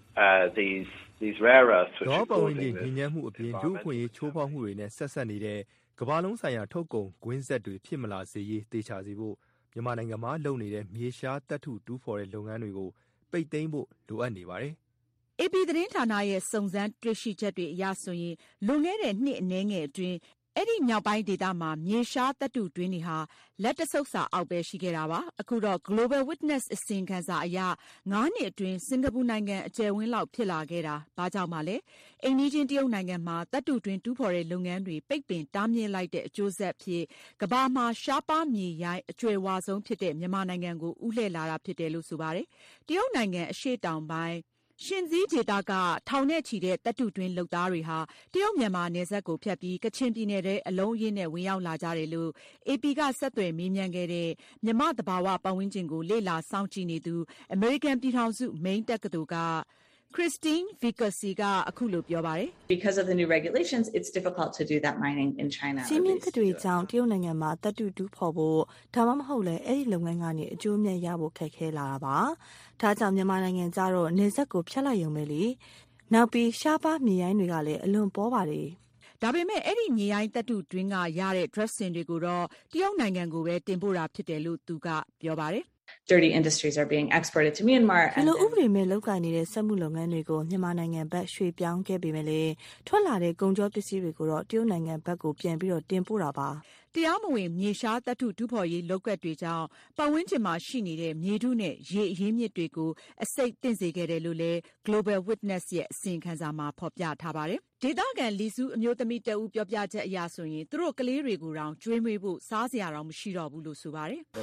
these rare earths which are ပတ်ဝန်း causing ကျင်ညစ်ညမ်းမှုအပြင်လူ့အခွင့်အရေးချိုးဖောက်မှုတွေနဲ့ဆက်စပ်နေတဲ့ကမ္ဘာလုံးဆိုင်ရာထုတ်ကုန်ကွင်းဆက်တွေဖြစ်မလာစေရေးသေချာစေဖို့မြန်မာနိုင်ငံမှာလုပ်နေတဲ့မြေရှားသတ္တုတူးဖော်တဲ့လုပ်ငန်းတွေကိုပိတ်သိမ်းဖို့လိုအပ်နေပါတယ်။ AP သတင်းဌာနရဲ့စုံစမ်းတွေ့ရှိချက်တွေအရဆိုရင်လွန်ခဲ့တဲ့နှစ်အနည်းငယ်အတွင်းအဲ့ဒီမြောက်ပိုင်းဒေသမှာမြေရှားသတ္တုတွင်းတွေဟာလက်တဆုပ်စာအောက်ပဲရှိခဲ့တာပါ။အခုတော့ Global Witness အစီရင်ခံစာအရ9နှစ်အတွင်းစင်ကာပူနိုင်ငံအကျယ်ဝန်းလောက်ဖြစ်လာခဲ့တာဘာကြောင့်မှလဲ။အိမ်နီးချင်းတရုတ်နိုင်ငံမှာသတ္တုတွင်းတူးဖော်တဲ့လုပ်ငန်းတွေပိတ်ပင်တားမြစ်လိုက်တဲ့အကျိုးဆက်ဖြစ်ကမ္ဘာမှာရှားပါးမြေရိုင်းအကျွယ်ဝဆုံးဖြစ်တဲ့မြန်မာနိုင်ငံကိုဦးလှည့်လာတာဖြစ်တယ်လို့ဆိုပါတယ်။တရုတ်နိုင်ငံအရှေ့တောင်ပိုင်းရှင်ဇီးဒေသကထောင်နဲ့ချီတဲ့သတ္တုတွင်းလုပ်သားတွေဟာတရုတ်မြန်မာနယ်စပ်ကိုဖြတ်ပြီးကချင်ပြည်နယ်ထဲအလုံးအရင်းနဲ့ဝင်ရောက်လာကြတယ်လို့ AP ကဆက်သွယ်မေးမြန်းခဲ့တဲ့မြန်မာသဘာဝပတ်ဝန်းကျင်ကိုလေ့လာစောင့်ကြည့်နေသူအမေရိကန်ပြည်ထောင်စုမိန်းတက္ကသိုလ်ကChristine Vicasi ကအခုလိုပြောပါတယ်။ Because of the new regulations, it's difficult to do that mining in China. စီမင်းသစ်တွေကြောင့်တရုတ်နိုင်ငံမှာသတ္တုတူးဖော်ဖို့ဒါမှမဟုတ်လည်းအဲ့ဒီလုပ်ငန်းကနေအကျိုးအမြတ်ရဖို့ခက်ခဲလာတာပါ။ဒါကြောင့်မြန်မာနိုင်ငံကျတော့နေဆက်ကိုဖြတ်လိုက်ရုံပဲလေ။နောက်ပြီးရှားပါးမြေရိုင်းတွေကလည်းအလွန်ပေါ်ပါတယ်။ဒါပေမဲ့အဲ့ဒီမြေရိုင်းသတ္တုတွင်းကရတဲ့ dressing တွေကိုတော့တရုတ်နိုင်ငံကိုပဲတင်ပို့တာဖြစ်တယ်လို့သူကပြောပါတယ် Dirty industries are being exported to Myanmar. ဒီလိုဥပဒေမဲ့လုပ်ကိုင်နေတဲ့စက်မှုလုပ်ငန်းတွေကိုမြန်မာနိုင်ငံဘက်ရွှေ့ပြောင်းခဲ့ပေမဲ့လည်းထွက်လာတဲ့ကုန်ကြောပစ္စည်းတွေကိုတော့တရုတ်နိုင်ငံဘက်ကိုပြန်ပြီးတော့တင်ပို့တာပါ။တရားမဝင်မြေရှားသတ္တုတူးဖော်ရေးလုပ်ကွက်တွေကြောင့်ပတ်ဝန်းကျင်မှာရှိနေတဲ့မြေထုနဲ့ရေအရင်းမြစ်တွေကိုအဆိပ်သင့်စေခဲ့တယ်လို့လည်း Global Witness ရဲ့အစီရင်ခံစာမှာဖော်ပြထားပါတယ်။ဒေသခံလီစုအမျိုးသမီးတဦးပြောပြချက်အရဆိုရင်သူတို့ကလေးတွေကိုတောင်ကျွေးမွေးဖို့စားစရာတောင်မရှိတော့ဘူးလို့ဆိုပါတယ်။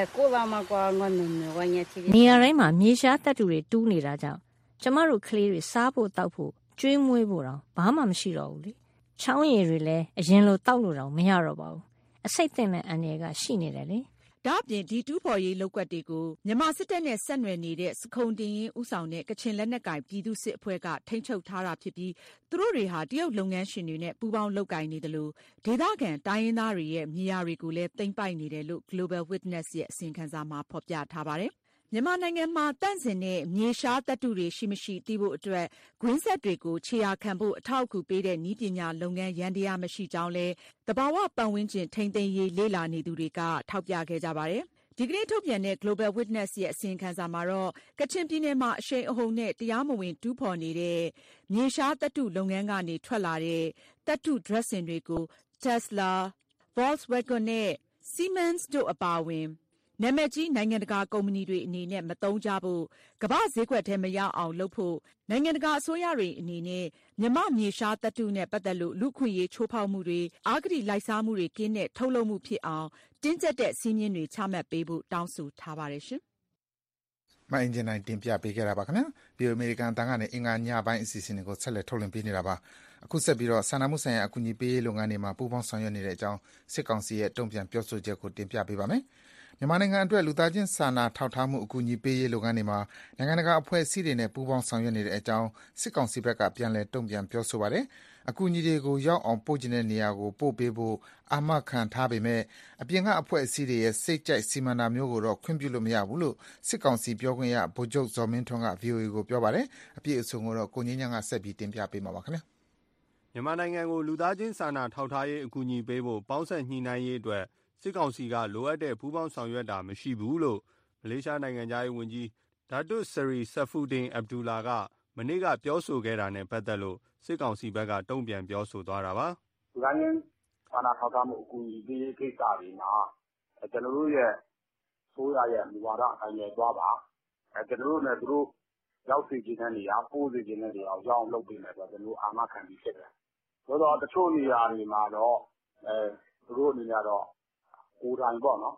နေရာတိုင်းမှာမြေရှားသတ္တုတွေတူးနေတာကြောင့်ကျမတို့ကလေးတွေစားဖို့တောက်ဖို့ကျွေးမွေးဖို့တောင်ဘာမှမရှိတော့ဘူးလေ။ချောင်းရည်တွေလည်းအရင်လိုတောက်လို့တောင်မရတော့ပါဘူး။အဆိပ်သင့်မဲ့အန္တရာယ်ကရှိနေတယ်လေ။ဒါ့အပြင်ဒီတူးဖော်ရေးလုပ်ကွက်တွေကိုမြန်မာစစ်တပ်နဲ့ဆက်နွယ်နေတဲ့စခုန်တင်ရင်ဥဆောင်တဲ့ကချင်လက်နက်ကိုင်ပြည်သူစစ်အဖွဲ့ကထိန်းချုပ်ထားတာဖြစ်ပြီးသူတို့တွေဟာတရုတ်လုပ်ငန်းရှင်တွေနဲ့ပူးပေါင်းလုပ်ကိုင်နေတယ်လို့ဒေသခံတိုင်းရင်းသားတွေရဲ့မြေယာတွေကိုလည်းသိမ်းပိုက်နေတယ်လို့ Global Witness ရဲ့အစီရင်ခံစာမှာဖော်ပြထားပါတယ်။မြန်မာနိုင်ငံမှာတန့်စင်တဲ့မြေရှားသတ္တုတွေရှိမရှိသိဖို့အတွက်ကွင်းဆက်တွေကိုခြေရာခံဖို့အထောက်အကူပေးတဲ့နည်းပညာလုပ်ငန်းယန္တရားမရှိကြောင်းလဲသဘာဝပတ်ဝန်းကျင်ထိန်းသိမ်းရေးလေ့လာနေသူတွေကထောက်ပြခဲ့ကြပါတယ်။ဒီကနေ့ထုတ်ပြန်တဲ့ Global Witness ရဲ့အစီရင်ခံစာမှာတော့ကချင်ပြည်နယ်မှာအရှိန်အဟုန်နဲ့တရားမဝင်တူးဖော်နေတဲ့မြေရှားသတ္တုလုပ်ငန်းကနေထွက်လာတဲ့သတ္တု dressing တွေကို Tesla, Volkswagen နဲ့ Siemens တို့အပါအဝင်နာမည်ကြီးနိုင်ငံတကာကုမ္ပဏီတွေအနေနဲ့မသုံးကြဖို့ကမ္ဘာဈေးကွက်ထဲမရောက်အောင်လုပ်ဖို့နိုင်ငံတကာအစိုးရတွေအနေနဲ့မြန်မာမြေရှားသတ္တုနဲ့ပတ်သက်လို့လူ့ခွင့်ရေးချိုးဖောက်မှုတွေအာဂတိလိုက်စားမှုတွေကင်းတဲ့ထုတ်လုပ်မှုဖြစ်အောင်တင်းကျပ်တဲ့စည်းမျဉ်းတွေချမှတ်ပေးဖို့တောင်းဆိုထားပါတယ်ရှင်။မအင်ဂျင်နိုင်တင်ပြပေးခဲ့တာပါခင်ဗျာ။ပြည်အမေရိကန်တန်ကနေအင်္ဂါညပိုင်းအစီအစဉ်တွေကိုဆက်လက်ထုတ်လွှင့်ပေးနေတာပါ။အခုဆက်ပြီးတော့စာနာမှုဆိုင်ရာအကူအညီပေးရေးလုပ်ငန်းတွေမှာပူးပေါင်းဆောင်ရွက်နေတဲ့အကြောင်းစစ်ကောင်စီရဲ့တုံ့ပြန်ပြောဆိုချက်ကိုတင်ပြပေးပါမယ်။မြန်မာနိုင်ငံအတွက်လူသားချင်းစာနာထောက်ထားမှုအကူအညီပေးရေးလုပ်ငန်းတွေမှာနိုင်ငံတကာအဖွဲ့အစည်းတွေနဲ့ပူးပေါင်းဆောင်ရွက်နေတဲ့အကြောင်းစစ်ကောင်စီဘက်ကပြန်လည်တုံ့ပြန်ပြောဆိုပါတယ်။အကူအညီတွေကိုရောက်အောင်ပို့ကျင်တဲ့နေရာကိုပို့ပေးဖို့အာမခံထားပေမဲ့အပြင်ကအဖွဲ့အစည်းတွေရဲ့စိတ်ကြိုက်စီမံတာမျိုးကိုတော့ခွင့်ပြုလို့မရဘူးလို့စစ်ကောင်စီပြောခွင့်ရဗိုလ်ချုပ်ဇော်မင်းထွန်းက VOA ကိုပြောပါတယ်။အပြည့်အစုံကိုတော့ကိုငင်းညံကဆက်ပြီးတင်ပြပေးမှာပါခင်ဗျာ။မြန်မာနိုင်ငံကိုလူသားချင်းစာနာထောက်ထားရေးအကူအညီပေးဖို့ပေါင်းဆက်ညှိနှိုင်းရေးအတွက်စစ်ကောင်စီကလိုအပ်တဲ့ပူးပေါင်းဆောင်ရွက်တာမရှိဘူးလို့မလေးရှားနိုင်ငံသားရေးဝန်ကြီးဒါတွတ်ဆရီဆဖူဒင်အဗ်ဒူလာကမနေ့ကပြောဆိုခဲ့တာနဲ့ပတ်သက်လို့စစ်ကောင်စီဘက်ကတုံ့ပြန်ပြောဆိုသွားတာပါ။လူသားချင်းစာနာထောက်ထားမှုအကူအညီပေးရေးကိစ္စတွေမှာကျွန်တော်တို့ရဲ့ဆိုရရဲ့မူဝါဒအတိုင်းပဲသွားပါ။ကျွန်တော်တို့လည်းသူတို့ရောက်စီခြင်းတဲ့နေရာပို့စီခြင်းတဲ့နေရာရောက်အောင်လုပ်ပေးမယ်ဆိုတော့ကျွန်တော်အာမခံပြီးဖြစ်တယ်။ဆိုတော့တချို့နေရာတွေမှာတော့သူတို့အနေနဲ့တော့ကိုယ်တိုင်ပေါ့နော်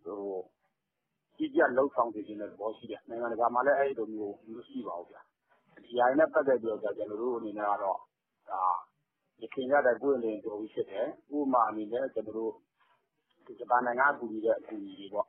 ကြီးကြပ်လှုပ်ဆောင်နေခြင်းတဲ့သဘောရှိတယ်နိုင်ငံတကာမှာလည်းအဲ့ဒီလိုမျိုးမရှိပါဘူးဗျာဒီဟာနဲ့ပတ်သက်ပြီးတော့ကျွန်တော်တို့အနေနဲ့ကတော့ဒါရခိုင်ရတဲ့ကိုယ်လင်းတော်ပြီးဖြစ်တယ်ဥပမာအနေနဲ့ကျွန်တော်တို့ဒီဂျပန်နိုင်ငံအကူအညီတဲ့အကူအညီတွေပေါ့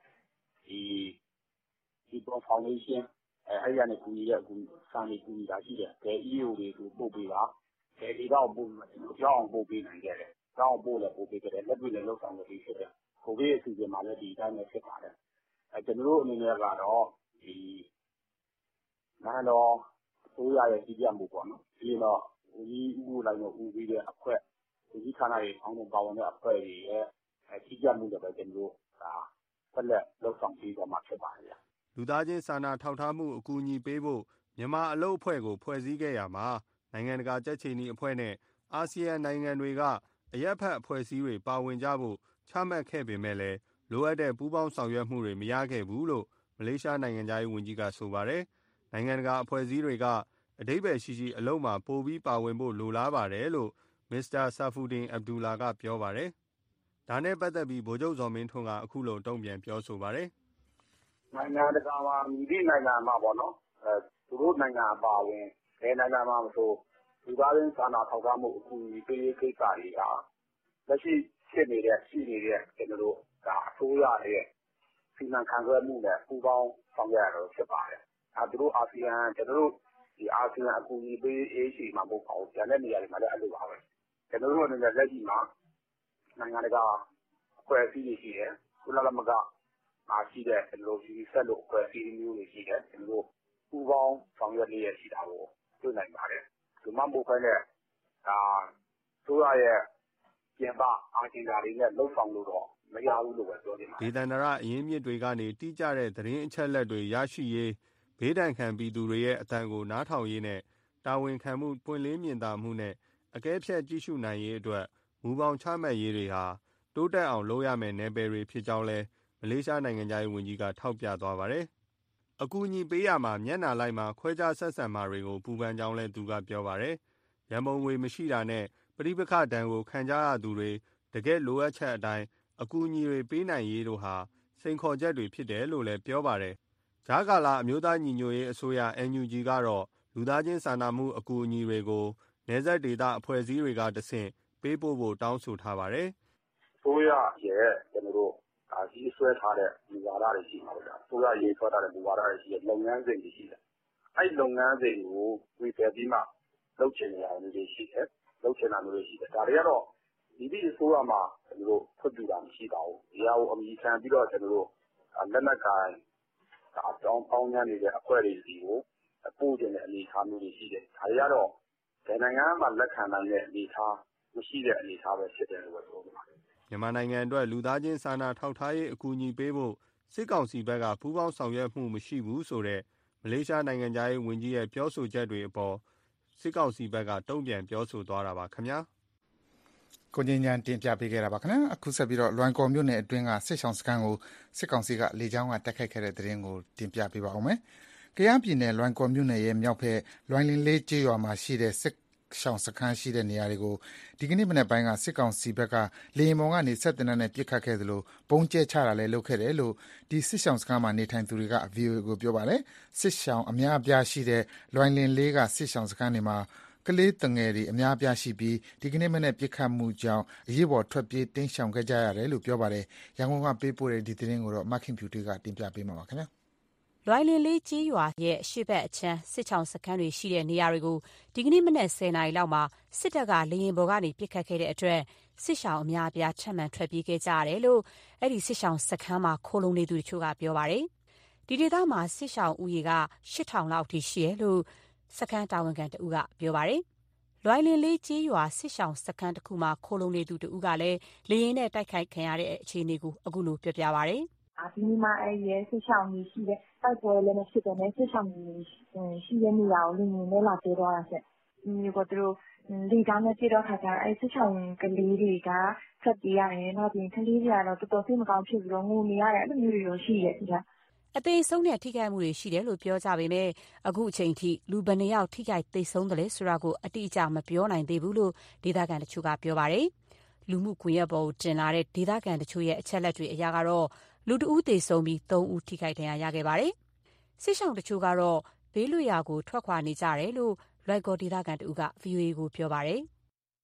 ဒီပေါ်ဖောင်ဒေးရှင်းအဲ့ရနေကူညီတဲ့အကူစာနေကူညီတာရှိတယ်ဘယ် EO တွေကိုပို့ပေးပါဘယ်ဒီတော့ပို့မှကျွန်တော်ကြောင်းပို့ပေးနိုင်ခဲ့တယ်ကြောင်းပို့လည်းပို့ပေးခဲ့တယ်လက်တွေ့လည်းလုပ်ဆောင်လို့ဖြစ်တယ်ကိုဗစ်အစီအစဉ်မှာလည်းဒီအတိုင်းပဲဖြစ်ပါတယ်ကျွန်တော်တို့အနေနဲ့ကတော့ဒီနာတော့ဆိုရရဲ့ကြီးပြမှုပေါ့နော်ဒီတော့ဒီဥပလိုက်တော့ဥပြီးတဲ့အဖွဲ့ဒီဌာနရေးအောင်းတော့ပါဝင်တဲ့အဖွဲ့တွေရဲ့ကြီးပြမှုတွေပဲကျွန်တော်တို့ဒါဆက်လက်လုပ်ဆောင်ပြီးတော့မှဖြစ်ပါတယ်လူသားချင်းစာနာထောက်ထားမှုအကူအညီပေးဖို့မြန်မာအလုပ်အဖွဲ့ကိုဖွဲ့စည်းခဲ့ရမှာနိုင်ငံတကာကြက်ချီနီအဖွဲ့နဲ့အာဆီယံနိုင်ငံတွေကအရက်ဖက်အဖွဲ့အစည်းတွေပါဝင်ကြဖို့ချမှတ်ခဲ့ပေမဲ့လည်းလိုအပ်တဲ့ပူးပေါင်းဆောင်ရွက်မှုတွေမရခဲ့ဘူးလို့မလေးရှားနိုင်ငံသားရေးဝန်ကြီးကဆိုပါတယ်။နိုင်ငံတကာအဖွဲ့အစည်းတွေကအဓိပ္ပာယ်ရှိရှိအလုံးမှာပိုပြီးပါဝင်ဖို့လိုလားပါတယ်လို့မစ္စတာဆာဖူဒင်အဗ်ဒူလာကပြောပါတယ်။ဒါနဲ့ပတ်သက်ပြီးဗိုလ်ချုပ်ဇော်မင်းထွန်းကအခုလိုတုံ့ပြန်ပြောဆိုပါတယ်။နိုင်ငံတကာမှာဒီနိုင်ငံမှာပေါ့နော်သူတို့နိုင်ငံအပါဝင်ဘယ်နိုင်ငံမှာမဆိုလူသားချင်းစာနာထောက်ထားမှုအကူအညီပေးရေးကိစ္စတွေကလက်ရှိဖြစ်နေတဲ့ရှိနေတဲ့ကျွန်တော်တို့ဒါအစိုးရရဲ့စီမံခန့်ခွဲမှုနဲ့ပူးပေါင်းဆောင်ရွက်ရတော့ဖြစ်ပါတယ်။သူတို့အာဆီယံကျွန်တော်တို့ဒီအာဆီယံအကူအညီပေးရေးရှိမှာမဟုတ်ပါဘူး။ကျန်တဲ့နေရာတွေမှာလည်းအဲ့လိုပါပဲ။ကျွန်တော်တို့အနေနဲ့လက်ရှိမှာနိုင်ငံတကာအဖွဲ့အစည်းတွေရှိတယ်။ကုလသမဂ္ဂရှိတဲ့ကျွန်တော်တို့ဒီဆက်လို့အဖွဲ့အစည်းမျိုးတွေရှိတယ်။ကျွန်တော်တို့ပူးပေါင်းဆောင်ရွက်လေးရရှိတာကိုတွေ့နိုင်ပါတယ်။ဒီမှမဟုတ်ဘဲနဲ့ဒါဆိုရရဲ့ပြင်ပအာဂျင်ဒါတွေနဲ့လှုပ်ဆောင်လို့တော့မရဘူးလို့ပဲပြောနေမှာဒေသန္တရအရင်းမြစ်တွေကနေတိကျတဲ့သတင်းအချက်အလက်တွေရရှိရေးဘေးဒဏ်ခံပြည်သူတွေရဲ့အတန်ကိုနားထောင်ရေးနဲ့တာဝန်ခံမှုပွင့်လင်းမြင်သာမှုနဲ့အကဲဖြတ်ကြည့်ရှုနိုင်ရေးအတွက်မူပေါင်းချမှတ်ရေးတွေဟာတိုးတက်အောင်လုပ်ရမယ့်နယ်ပယ်တွေဖြစ်ကြောင်းလဲမလေးရှားနိုင်ငံသားရေးဝန်ကြီးကထောက်ပြသွားပါတယ်။အကူအညီပေးရမှာမျက်နှာလိုက်မှာခွဲခြားဆက်ဆံမှာတွေကိုပူပန်ကြောင်းလဲသူကပြောပါတယ်။ရန်ပုံငွေမရှိတာနဲ့ပဋိပက္ခဒဏ်ကိုခံကြရသူတွေတကယ်လိုအပ်ချက်အတိုင်းအကူအညီတွေပေးနိုင်ရေးတို့ဟာစိန်ခေါ်ချက်တွေဖြစ်တယ်လို့လည်းပြောပါတယ်။ဂျာကာလာအမျိုးသားညီညွတ်ရေးအစိုးရ NUG ကတော့လူသားချင်းစာနာမှုအကူအညီတွေကိုနယ်စပ်ဒေသအဖွဲ့အစည်းတွေကတဆင့်ပေးပို့ဖို့တောင်းဆိုထားပါတယ်။အစိုးရရဲ့ကျွန်တော်တို့ကြီးဆွဲထားတဲ့မူဝါဒတွေရှိမှာပေါ့ဗျာ။အစိုးရရေးဆွဲထားတဲ့မူဝါဒတွေရှိတဲ့လုပ်ငန်းစဉ်တွေရှိတယ်။အဲ့လုပ်ငန်းစဉ်ကိုဝေဖန်ပြီးမှလုပ်ချင်နေရတယ်တွေရှိတယ်။လုပ်ချင်တာမျိုးတွေရှိတယ်။ဒါတွေကတော့ဒီအစိုးရမှာကျွန်တော်တို့ဖွင့်ပြတာမရှိပါဘူး။ဒီဟာကိုအမိခံပြီးတော့ကျွန်တော်တို့လက်နက်ကိုင်အကြောင်းပေါင်းများနေတဲ့အဖွဲ့တွေစီကိုပို့တင်တဲ့အနေအထားမျိုးတွေရှိတယ်။ဒါတွေကတော့ဘယ်နိုင်ငံမှလက်ခံနိုင်တဲ့အနေအထားမရှိတဲ့အနေအထားပဲဖြစ်တယ်လို့ပြောချင်ပါတယ်။မြန်မာနိုင်ငံအတွက်လူသားချင်းစာနာထောက်ထားရေးအကူအညီပေးဖို့စစ်ကောင်စီဘက်ကပူးပေါင်းဆောင်ရွက်မှုမရှိဘူးဆိုတဲ့မလေးရှားနိုင်ငံသားရေးဝန်ကြီးရဲ့ပြောဆိုချက်တွေအပေါ်စစ်ကောင်စီဘက်ကတုံ့ပြန်ပြောဆိုသွားတာပါခင်ဗျာ။ကိုငင်းညံတင်ပြပေးခဲ့တာပါခင်ဗျာအခုဆက်ပြီးတော့လွိုင်ကော်မြို့နယ်အတွင်းကစစ်ဆောင်စခန်းကိုစစ်ကောင်စီကလေကြောင်းကတိုက်ခိုက်ခဲ့တဲ့တဲ့ရင်ကိုတင်ပြပေးပါဦးမယ်။ကယားပြည်နယ်လွိုင်ကော်မြို့နယ်ရဲ့မြောက်ဘက်လွိုင်လင်းလေးကျေးရွာမှာရှိတဲ့စစ်ရှောင်းစခန်းရှိတဲ့နေရာတွေကိုဒီကနေ့မနေ့ပိုင်းကစစ်ကောင်စီဘက်ကလေယာဉ်ပေါ်ကနေဆက်တင်တဲ့နဲ့ပစ်ခတ်ခဲ့သလိုပုံကျဲချတာလည်းလုပ်ခဲ့တယ်လို့ဒီစစ်ရှောင်းစခန်းမှာနေထိုင်သူတွေက VOA ကိုပြောပါတယ်စစ်ရှောင်းအများအပြားရှိတဲ့လွိုင်လင်းလေးကစစ်ရှောင်းစခန်းတွေမှာကလေးတငယ်တွေအများအပြားရှိပြီးဒီကနေ့မနေ့ပစ်ခတ်မှုကြောင့်အရေးပေါ်ထွက်ပြေးတင်းရှောင်ခဲ့ကြရတယ်လို့ပြောပါတယ်ရန်ကုန်ကပေးပို့တဲ့ဒီသတင်းကိုတော့မခင်ဖြူတေးကတင်ပြပေးမှာပါခင်ဗျာလွိုင်လင်းလေးကြီးရွာရဲ့အရှိတ်အချမ်းစစ်ချောင်းစခန်းတွေရှိတဲ့နေရာတွေကိုဒီကနေ့မနက်10:00 နာရီလောက်မှာစစ်တပ်ကလေရင်ပေါ်ကနေပစ်ခတ်ခဲ့တဲ့အတွက်စစ်ရှောင်းအများအပြားထပ်မံထွက်ပြေးခဲ့ကြရတယ်လို့အဲ့ဒီစစ်ရှောင်းစခန်းမှာခိုးလုံနေသူတို့ကပြောပါတယ်ဒီဒေသမှာစစ်ရှောင်းဦးရေက8000လောက်ထိရှိတယ်လို့စခန်းတာဝန်ခံတဦးကပြောပါတယ်လွိုင်လင်းလေးကြီးရွာစစ်ရှောင်းစခန်းတစ်ခုမှာခိုးလုံနေသူတဦးကလည်းလေရင်နဲ့တိုက်ခိုက်ခံရတဲ့အခြေအနေကိုအခုလိုပြောပြပါတယ်ဒီနေ့မှအဲ့ဒီစစ်ရှောင်းကြီးရှိတဲ့တိုက်ပွဲလည်းမဖြစ်တဲ့နဲ့စစ်ရှောင်းကြီးရှိတဲ့နေရာကိုလူငယ်နဲ့လာပြေးသွားတာဆက်မျိုးကသူတို့လေကြောင်းနဲ့ပြေးတော့ခါကျတော့အဲ့စစ်ရှောင်းကလေးတွေကဆက်ပြေးရတယ်နောက်ပြီးကလေးတွေကတော့တော်တော်စိတ်မကောင်းဖြစ်ပြီးတော့ငိုနေရတယ်အဲ့လိုမျိုးတွေရှိတယ်ဒီကအသေးဆုံးနဲ့ထိခိုက်မှုတွေရှိတယ်လို့ပြောကြပေမဲ့အခုအချိန်ထိလူဘယ်နှယောက်ထိခိုက်သိဆုံးတယ်လဲဆိုတာကိုအတိအကျမပြောနိုင်သေးဘူးလို့ဒေသခံတချို့ကပြောပါတယ်လူမှုကွန်ရက်ပေါ်တင်လာတဲ့ဒေသခံတချို့ရဲ့အချက်လက်တွေအရကတော့လူတဦးသေဆုံးပြီး3ဦးထိခိုက်ဒဏ်ရာရခဲ့ပါတယ်စစ်ရှောင်းတချို့ကတော့ဘေးလွတ်ရာကိုထွက်ခွာနေကြတယ်လို့လွိုက်ကော်ဒေသခံတဦးက VOA ကိုပြောပါတယ်။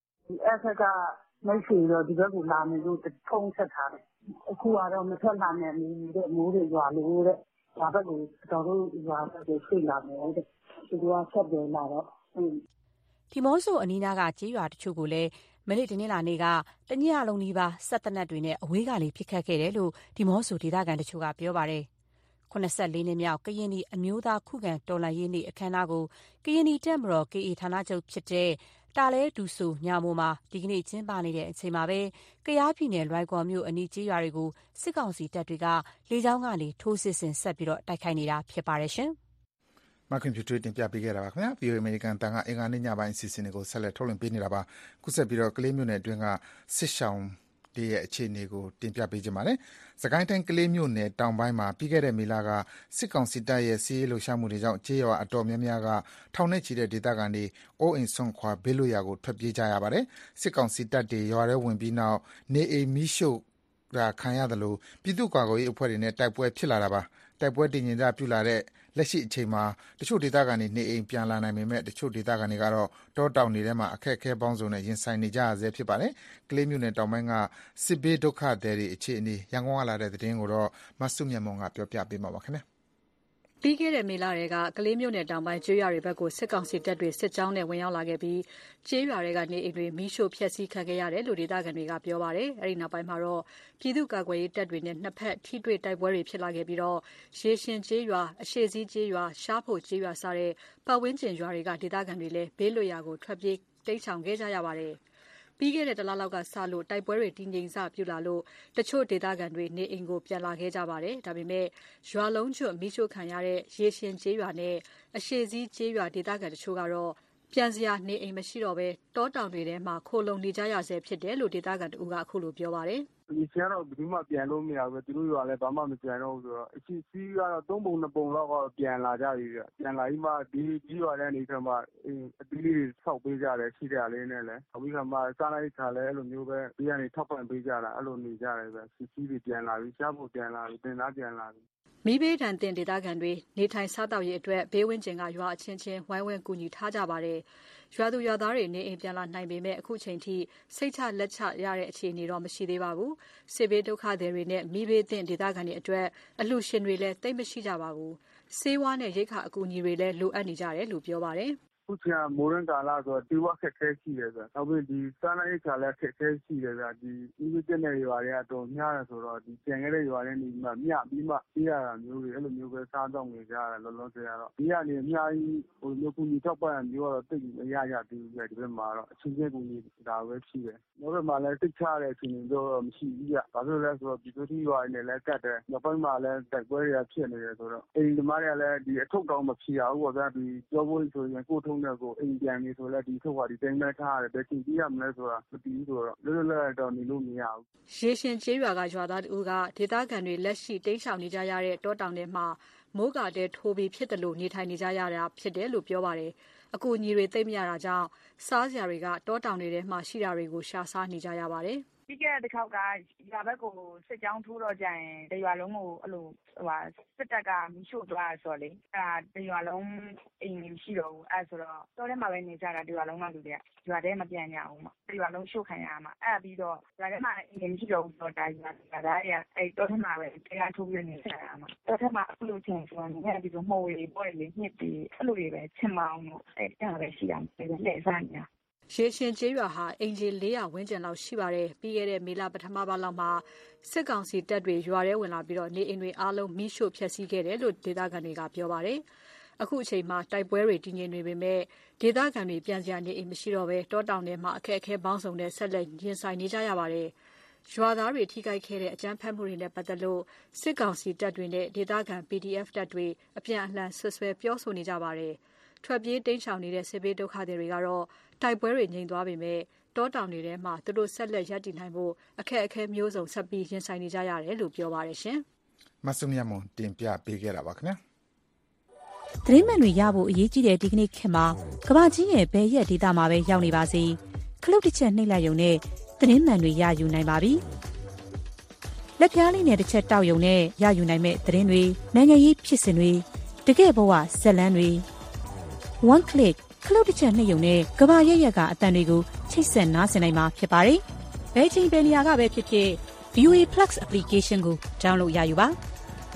"အဲ့ဘက်ကမိတ်ဆွေတော့ဒီဘက်ကိုလာမယ်လို့ဖုန်းဆက်ထားတယ်။အခုကတော့မထွက်လာနိုင်ဘူးတဲ့မိုးတွေရွာလို့တဲ့။ဒါဘက်ကိုတော်တို့ရွာဘက်ကိုရွှေ့လာမယ်တဲ့။သူတို့ကဆက်သွယ်လာတော့ဒီမော့ဆိုအနီးနားကကြေးရွာတချို့ကိုလည်းမနေ့တနင်္လာနေ့ကတညလုံးနီးပါးစက်သေနတ်တွေနဲ့အဝေးကနေပစ်ခတ်ခဲ့တယ်လို့ဒီမော့ဆိုဒေသခံတချို့ကပြောပါတယ်။84နှစ်မြောက်ကရင်နီအမျိုးသားခုခံတော်လှန်ရေးနေ့အခမ်းအနားကိုကရင်နီတပ်မတော် KA ဌာနချုပ်ဖြစ်တဲ့တာလဲဒူဆိုညမိုမှာဒီကနေ့ကျင်းပနေတဲ့အချိန်မှာပဲကယားပြည်နယ်လွိုင်ကော်မြို့အနီးကျေးရွာတွေကိုစစ်ကောင်စီတပ်တွေကလေကြောင်းကနေထိုးစစ်ဆင်ဆက်ပြီးတိုက်ခိုက်နေတာဖြစ်ပါတယ်ရှင်။မခင်ဖြူထွေးတင်ပြပေးခဲ့တာပါခင်ဗျာ VOA အမေရိကန်တန်ကအင်္ဂါနေ့ညပိုင်းအစီအစဉ်တွေကိုဆက်လက်ထုတ်လွှင့်ပေးနေတာပါခုဆက်ပြီးတော့ကလေးမြို့နယ်အတွင်းကစစ်ရှောင်းတွေရဲ့အခြေအနေကိုတင်ပြပေးကြပါမယ်စကိုင်းတိုင်းကလေးမြို့နယ်တောင်ပိုင်းမှာပြီးခဲ့တဲ့မေလကစစ်ကောင်စီတပ်ရဲ့စီးရေးလှုပ်ရှားမှုတွေကြောင့်ကြေးရွာအတော်များများကထောင်နဲ့ချီတဲ့ဒေသခံတွေအိုးအိမ်ဆွန့်ခွာဘေးလွတ်ရာကိုထွက်ပြေးကြရပါတယ်စစ်ကောင်စီတပ်တွေရွာထဲဝင်ပြီးနောက်နေအိမ်မီးရှို့ခံရတယ်လို့ပြည်သူ့ကာကွယ်ရေးအဖွဲ့တွေနဲ့တိုက်ပွဲဖြစ်လာတာပါတိုက်ပွဲတည်ငြိမ်ကြပြုလာတဲ့လက်ရှိအချိန်မှာတချို့ဒေသခံတွေနေအိမ်ပြန်လာနိုင်ပေမဲ့တချို့ဒေသခံတွေကတော့တောတောင်တွေထဲမှာအခက်အခဲပေါင်းစုံနဲ့ရင်ဆိုင်နေကြရဆဲဖြစ်ပါတယ်။ကလေးမြို့နယ်တောင်ပိုင်းကစစ်ဘေးဒုက္ခသည်တွေအခြေအနေရန်ကုန်ကလာတဲ့သတင်းကိုတော့မဆုမြတ်မွန်ကပြောပြပေးမှာပါခင်ဗျာ။ပြီးခဲ့တဲ့မေလတွေကကလေးမြို့နယ်တောင်ပိုင်းကျေးရွာတွေဘက်ကိုစစ်ကောင်စီတပ်တွေစစ်ကြောင်းနဲ့ဝင်ရောက်လာခဲ့ပြီးကျေးရွာတွေကနေအိမ်တွေမီးရှို့ဖျက်ဆီးခံခဲ့ရတယ်လို့ဒေသခံတွေကပြောပါတယ်။အဲဒီနောက်ပိုင်းမှာတော့ပြည်သူ့ကာကွယ်ရေးတပ်တွေနဲ့နှစ်ဖက်ထိတွေ့တိုက်ပွဲတွေဖြစ်လာခဲ့ပြီးတော့ရေရှင်ကျေးရွာအရှေ့စည်းကျေးရွာရှားဖို့ကျေးရွာစတဲ့ပတ်ဝန်းကျင်ရွာတွေကဒေသခံတွေလည်းဘေးလွတ်ရာကိုထွက်ပြေးတိမ်းရှောင်ခဲ့ကြရပါတယ်။ပြီးခဲ့တဲ့တလလောက်ကစလို့တိုက်ပွဲတွေတည်ငြိမ်စပြုလာလို့တချို့ဒေသခံတွေနေအိမ်ကိုပြန်လာခဲ့ကြပါတယ်။ဒါပေမဲ့ရွာလုံးကျွတ်မိရှို့ခံရတဲ့ရေရှင်ကျေးရွာနဲ့အရှေ့စည်းကျေးရွာဒေသခံတချို့ကတော့ပြန်စရာနေအိမ်မရှိတော့ဘဲတောတောင်တွေထဲမှာခိုလုံနေကြရဆဲဖြစ်တယ်လို့ဒေသခံတဦးကအခုလိုပြောပါတယ်။ဒီကျတော့ဘယ်သူမှပြန်လို့မရဘူးသူတို့ရွာလည်းဘာမှမပြန်တော့ဘူးဆိုတော့အရှိစီးကတော့3ပုံ2ပုံလောက်တော့ပြန်လာကြပြီပြပြန်လာပြီးမှဒီရွာထဲနေခါမှအတီးလေးတွေဆောက်ပေးကြတယ်ရှိတယ်လေးနဲ့လည်းအခုခါမှစားလိုက်ခါလဲအဲ့လိုမျိုးပဲဒီကနေထောက်ပံ့ပေးကြတာအဲ့လိုနေကြတယ်ပဲစီးတွေပြန်လာပြီးရှားဖို့ပြန်လာပြီးတင်သားပြန်လာပြီးမီးဘေးဒဏ်သင့်ဒေသခံတွေနေထိုင်စားသောက်ရေးအတွက်ဘေးဝန်းကျင်ကရွာအချင်းချင်းဝိုင်းဝန်းကူညီထားကြပါတယ်။ရွာသူရွာသားတွေနေအိမ်ပြန်လာနိုင်ပေမဲ့အခုချိန်ထိစိတ်ချလက်ချရတဲ့အခြေအနေတော့မရှိသေးပါဘူး။စစ်ဘေးဒုက္ခသည်တွေနဲ့မီးဘေးသင့်ဒေသခံတွေအတွက်အလှူရှင်တွေလည်းသိပ်မရှိကြပါဘူး။ဆေးဝါးနဲ့ရိက္ခာအကူအညီတွေလည်းလိုအပ်နေကြတယ်လို့ပြောပါတယ်။ခုချိန်ကမိုးရင်းကာလဆိုတော့ဒီဝက်ခက်ခဲရှိတယ်ဆိုတော့နောက်ပြီးဒီစားနပ်ရိက္ခာလည်းခက်ခဲရှိတယ်ဆိုတော့ဒီဥပဒေနဲ့ရွာတွေကတော့ညရဆိုတော့ဒီကျန်ခဲ့တဲ့ရွာတွေနေမှမြပြီးမှပြေးရတာမျိုးတွေအဲ့လိုမျိုးပဲစားတော့နေကြရတယ်လောလောဆယ်ကတော့ဒီကနေအများကြီးဟိုမျိုးကူညီထောက်ပံ့မျိုးကတော့တိတ်မရသေးဘူးဒီဘက်မှာတော့အချင်းချင်းကူညီတာပဲရှိတယ်နောက်ဘက်မှာလည်းတိတ်ချတဲ့အခြေအနေတော့မရှိဘူးကြဘာလို့လဲဆိုတော့ဒီလိုဒီရွာတွေလည်းကတ်တယ်နောက်ပိုင်းမှာလည်းတိုက်ပွဲတွေဖြစ်နေတယ်ဆိုတော့အိမ်သမားတွေကလည်းဒီအထုပ်တောင်မဖြေရဘူးပေါ့ဗျာဒီပြောဖို့ဆိုရင်ကိုထုံးတဲ့ကိုအိမ်ပြန်နေဆိုလည်းဒီထုတ်ပါဒီတိုင်းပဲထားရတယ်ဘယ်ချိန်ပြရမလဲဆိုတာမသိဘူးဆိုတော့လွတ်လွတ်တော့နေလို့မရဘူးရေရှင်ကျေးရွာကရွာသားတူကဒေသခံတွေလက်ရှိတိမ်းရှောင်နေကြရတဲ့တောတောင်တွေမှာမိုးကာတဲထိုးပြီးဖြစ်တယ်လို့နေထိုင်နေကြရတာဖြစ်တယ်လို့ပြောပါတယ်အကူအညီတွေသိမ့်မရတာကြောင့်စားစရာတွေကတောတောင်တွေထဲမှာရှိတာတွေကိုရှာစားနေကြရပါတယ်ပြီးခဲ့တဲ့တစ်ခေါက်ကရွာဘက်ကိုစစ်ကြောင်းထိုးတော့ကြရင်တရွာလုံးကိုအဲ့လိုစစ်တပ်ကမီးရှို့သွားဆိုတော့လေအဲ့ဒါတရွာလုံးအိမ်မရှိတော့ဘူးအဲ့ဆိုတော့တောထဲမှာပဲနေကြတာတရွာလုံးကလူတွေကရွာထဲမပြန်ကြဘူးတရွာလုံးရှို့ခံရမှာအဲ့ပြီးတော့ရွာထဲမှာအိမ်မရှိတော့ဘူးဆိုတော့ဒါရွာသားတွေကအဲ့တောထဲမှာပဲတရားထိုးပြီးနေကြရမှာတောထဲမှာအခုလိုချင်းဆိုတော့ဒီကဒီလိုမှိုးတွေပေါ်လေညစ်ပြီးအဲ့လိုတွေပဲချင်မအောင်လို့အဲ့ဒါပဲရှိတာလက်စားနေတာရေရှင်ကျေးရွာဟာအင်ဂျီ400ဝန်းကျင်လောက်ရှိပါတယ်ပြီးခဲ့တဲ့မေလပထမပတ်လောက်မှာစစ်ကောင်စီတပ်တွေရွာထဲဝင်လာပြီးတော့နေအိမ်တွေအားလုံးမိရှို့ဖျက်ဆီးခဲ့တယ်လို့ဒေသခံတွေကပြောပါတယ်အခုအချိန်မှာတိုက်ပွဲတွေတည်ငြိမ်နေပေမဲ့ဒေသခံတွေပြန်စရာနေအိမ်မရှိတော့ဘဲတောတောင်ထဲမှာအခက်အခဲပေါင်းစုံနဲ့ဆက်လက်ရင်ဆိုင်နေကြရပါတယ်ရွာသားတွေထိခိုက်ခဲ့တဲ့အကြမ်းဖက်မှုတွေနဲ့ပတ်သက်လို့စစ်ကောင်စီတပ်တွေနဲ့ဒေသခံ PDF တပ်တွေအပြန်အလှန်ဆွဆွဲပြောဆိုနေကြပါတယ်ထွက်ပြေးတိမ်းရှောင်နေတဲ့စစ်ဘေးဒုက္ခသည်တွေကတော့တိုက်ပွဲတွေငြိမ်သွားပေမဲ့တောတောင်တွေထဲမှာသူတို့ဆက်လက်ရပ်တည်နိုင်ဖို့အခက်အခဲမျိုးစုံဆက်ပြီးရင်ဆိုင်နေကြရတယ်လို့ပြောပါတယ်ရှင်။မဆုမြတ်မွန်တင်ပြပေးခဲ့တာပါခင်ဗျာ။သတင်းမှန်တွေရဖို့အရေးကြီးတဲ့ဒီကနေ့ခေတ်မှာကမ္ဘာကြီးရဲ့ဘယ်ရက်ဒေသမှာပဲရောက်နေပါစေခလုတ်တစ်ချက်နှိပ်လိုက်ရုံနဲ့သတင်းမှန်တွေရယူနိုင်ပါပြီ။လက်ပြားလေးနဲ့တစ်ချက်တောက်ရုံနဲ့ရယူနိုင်မဲ့သတင်းတွေနိုင်ငံရေးဖြစ်စဉ်တွေတကယ့်ဘဝဇက်လန်းတွေ One Click ခလုတ်တစ်ချက်နှိပ်ရုံနဲ့ကဘာရက်ရက်ကအတန်တွေကိုချိတ်ဆက်နားဆင်နိုင်မှာဖြစ်ပါတယ်။ဘယ်ချိန်ဘယ်နေရာကပဲဖြစ်ဖြစ် VOA Plus application ကို download ရယူပါ။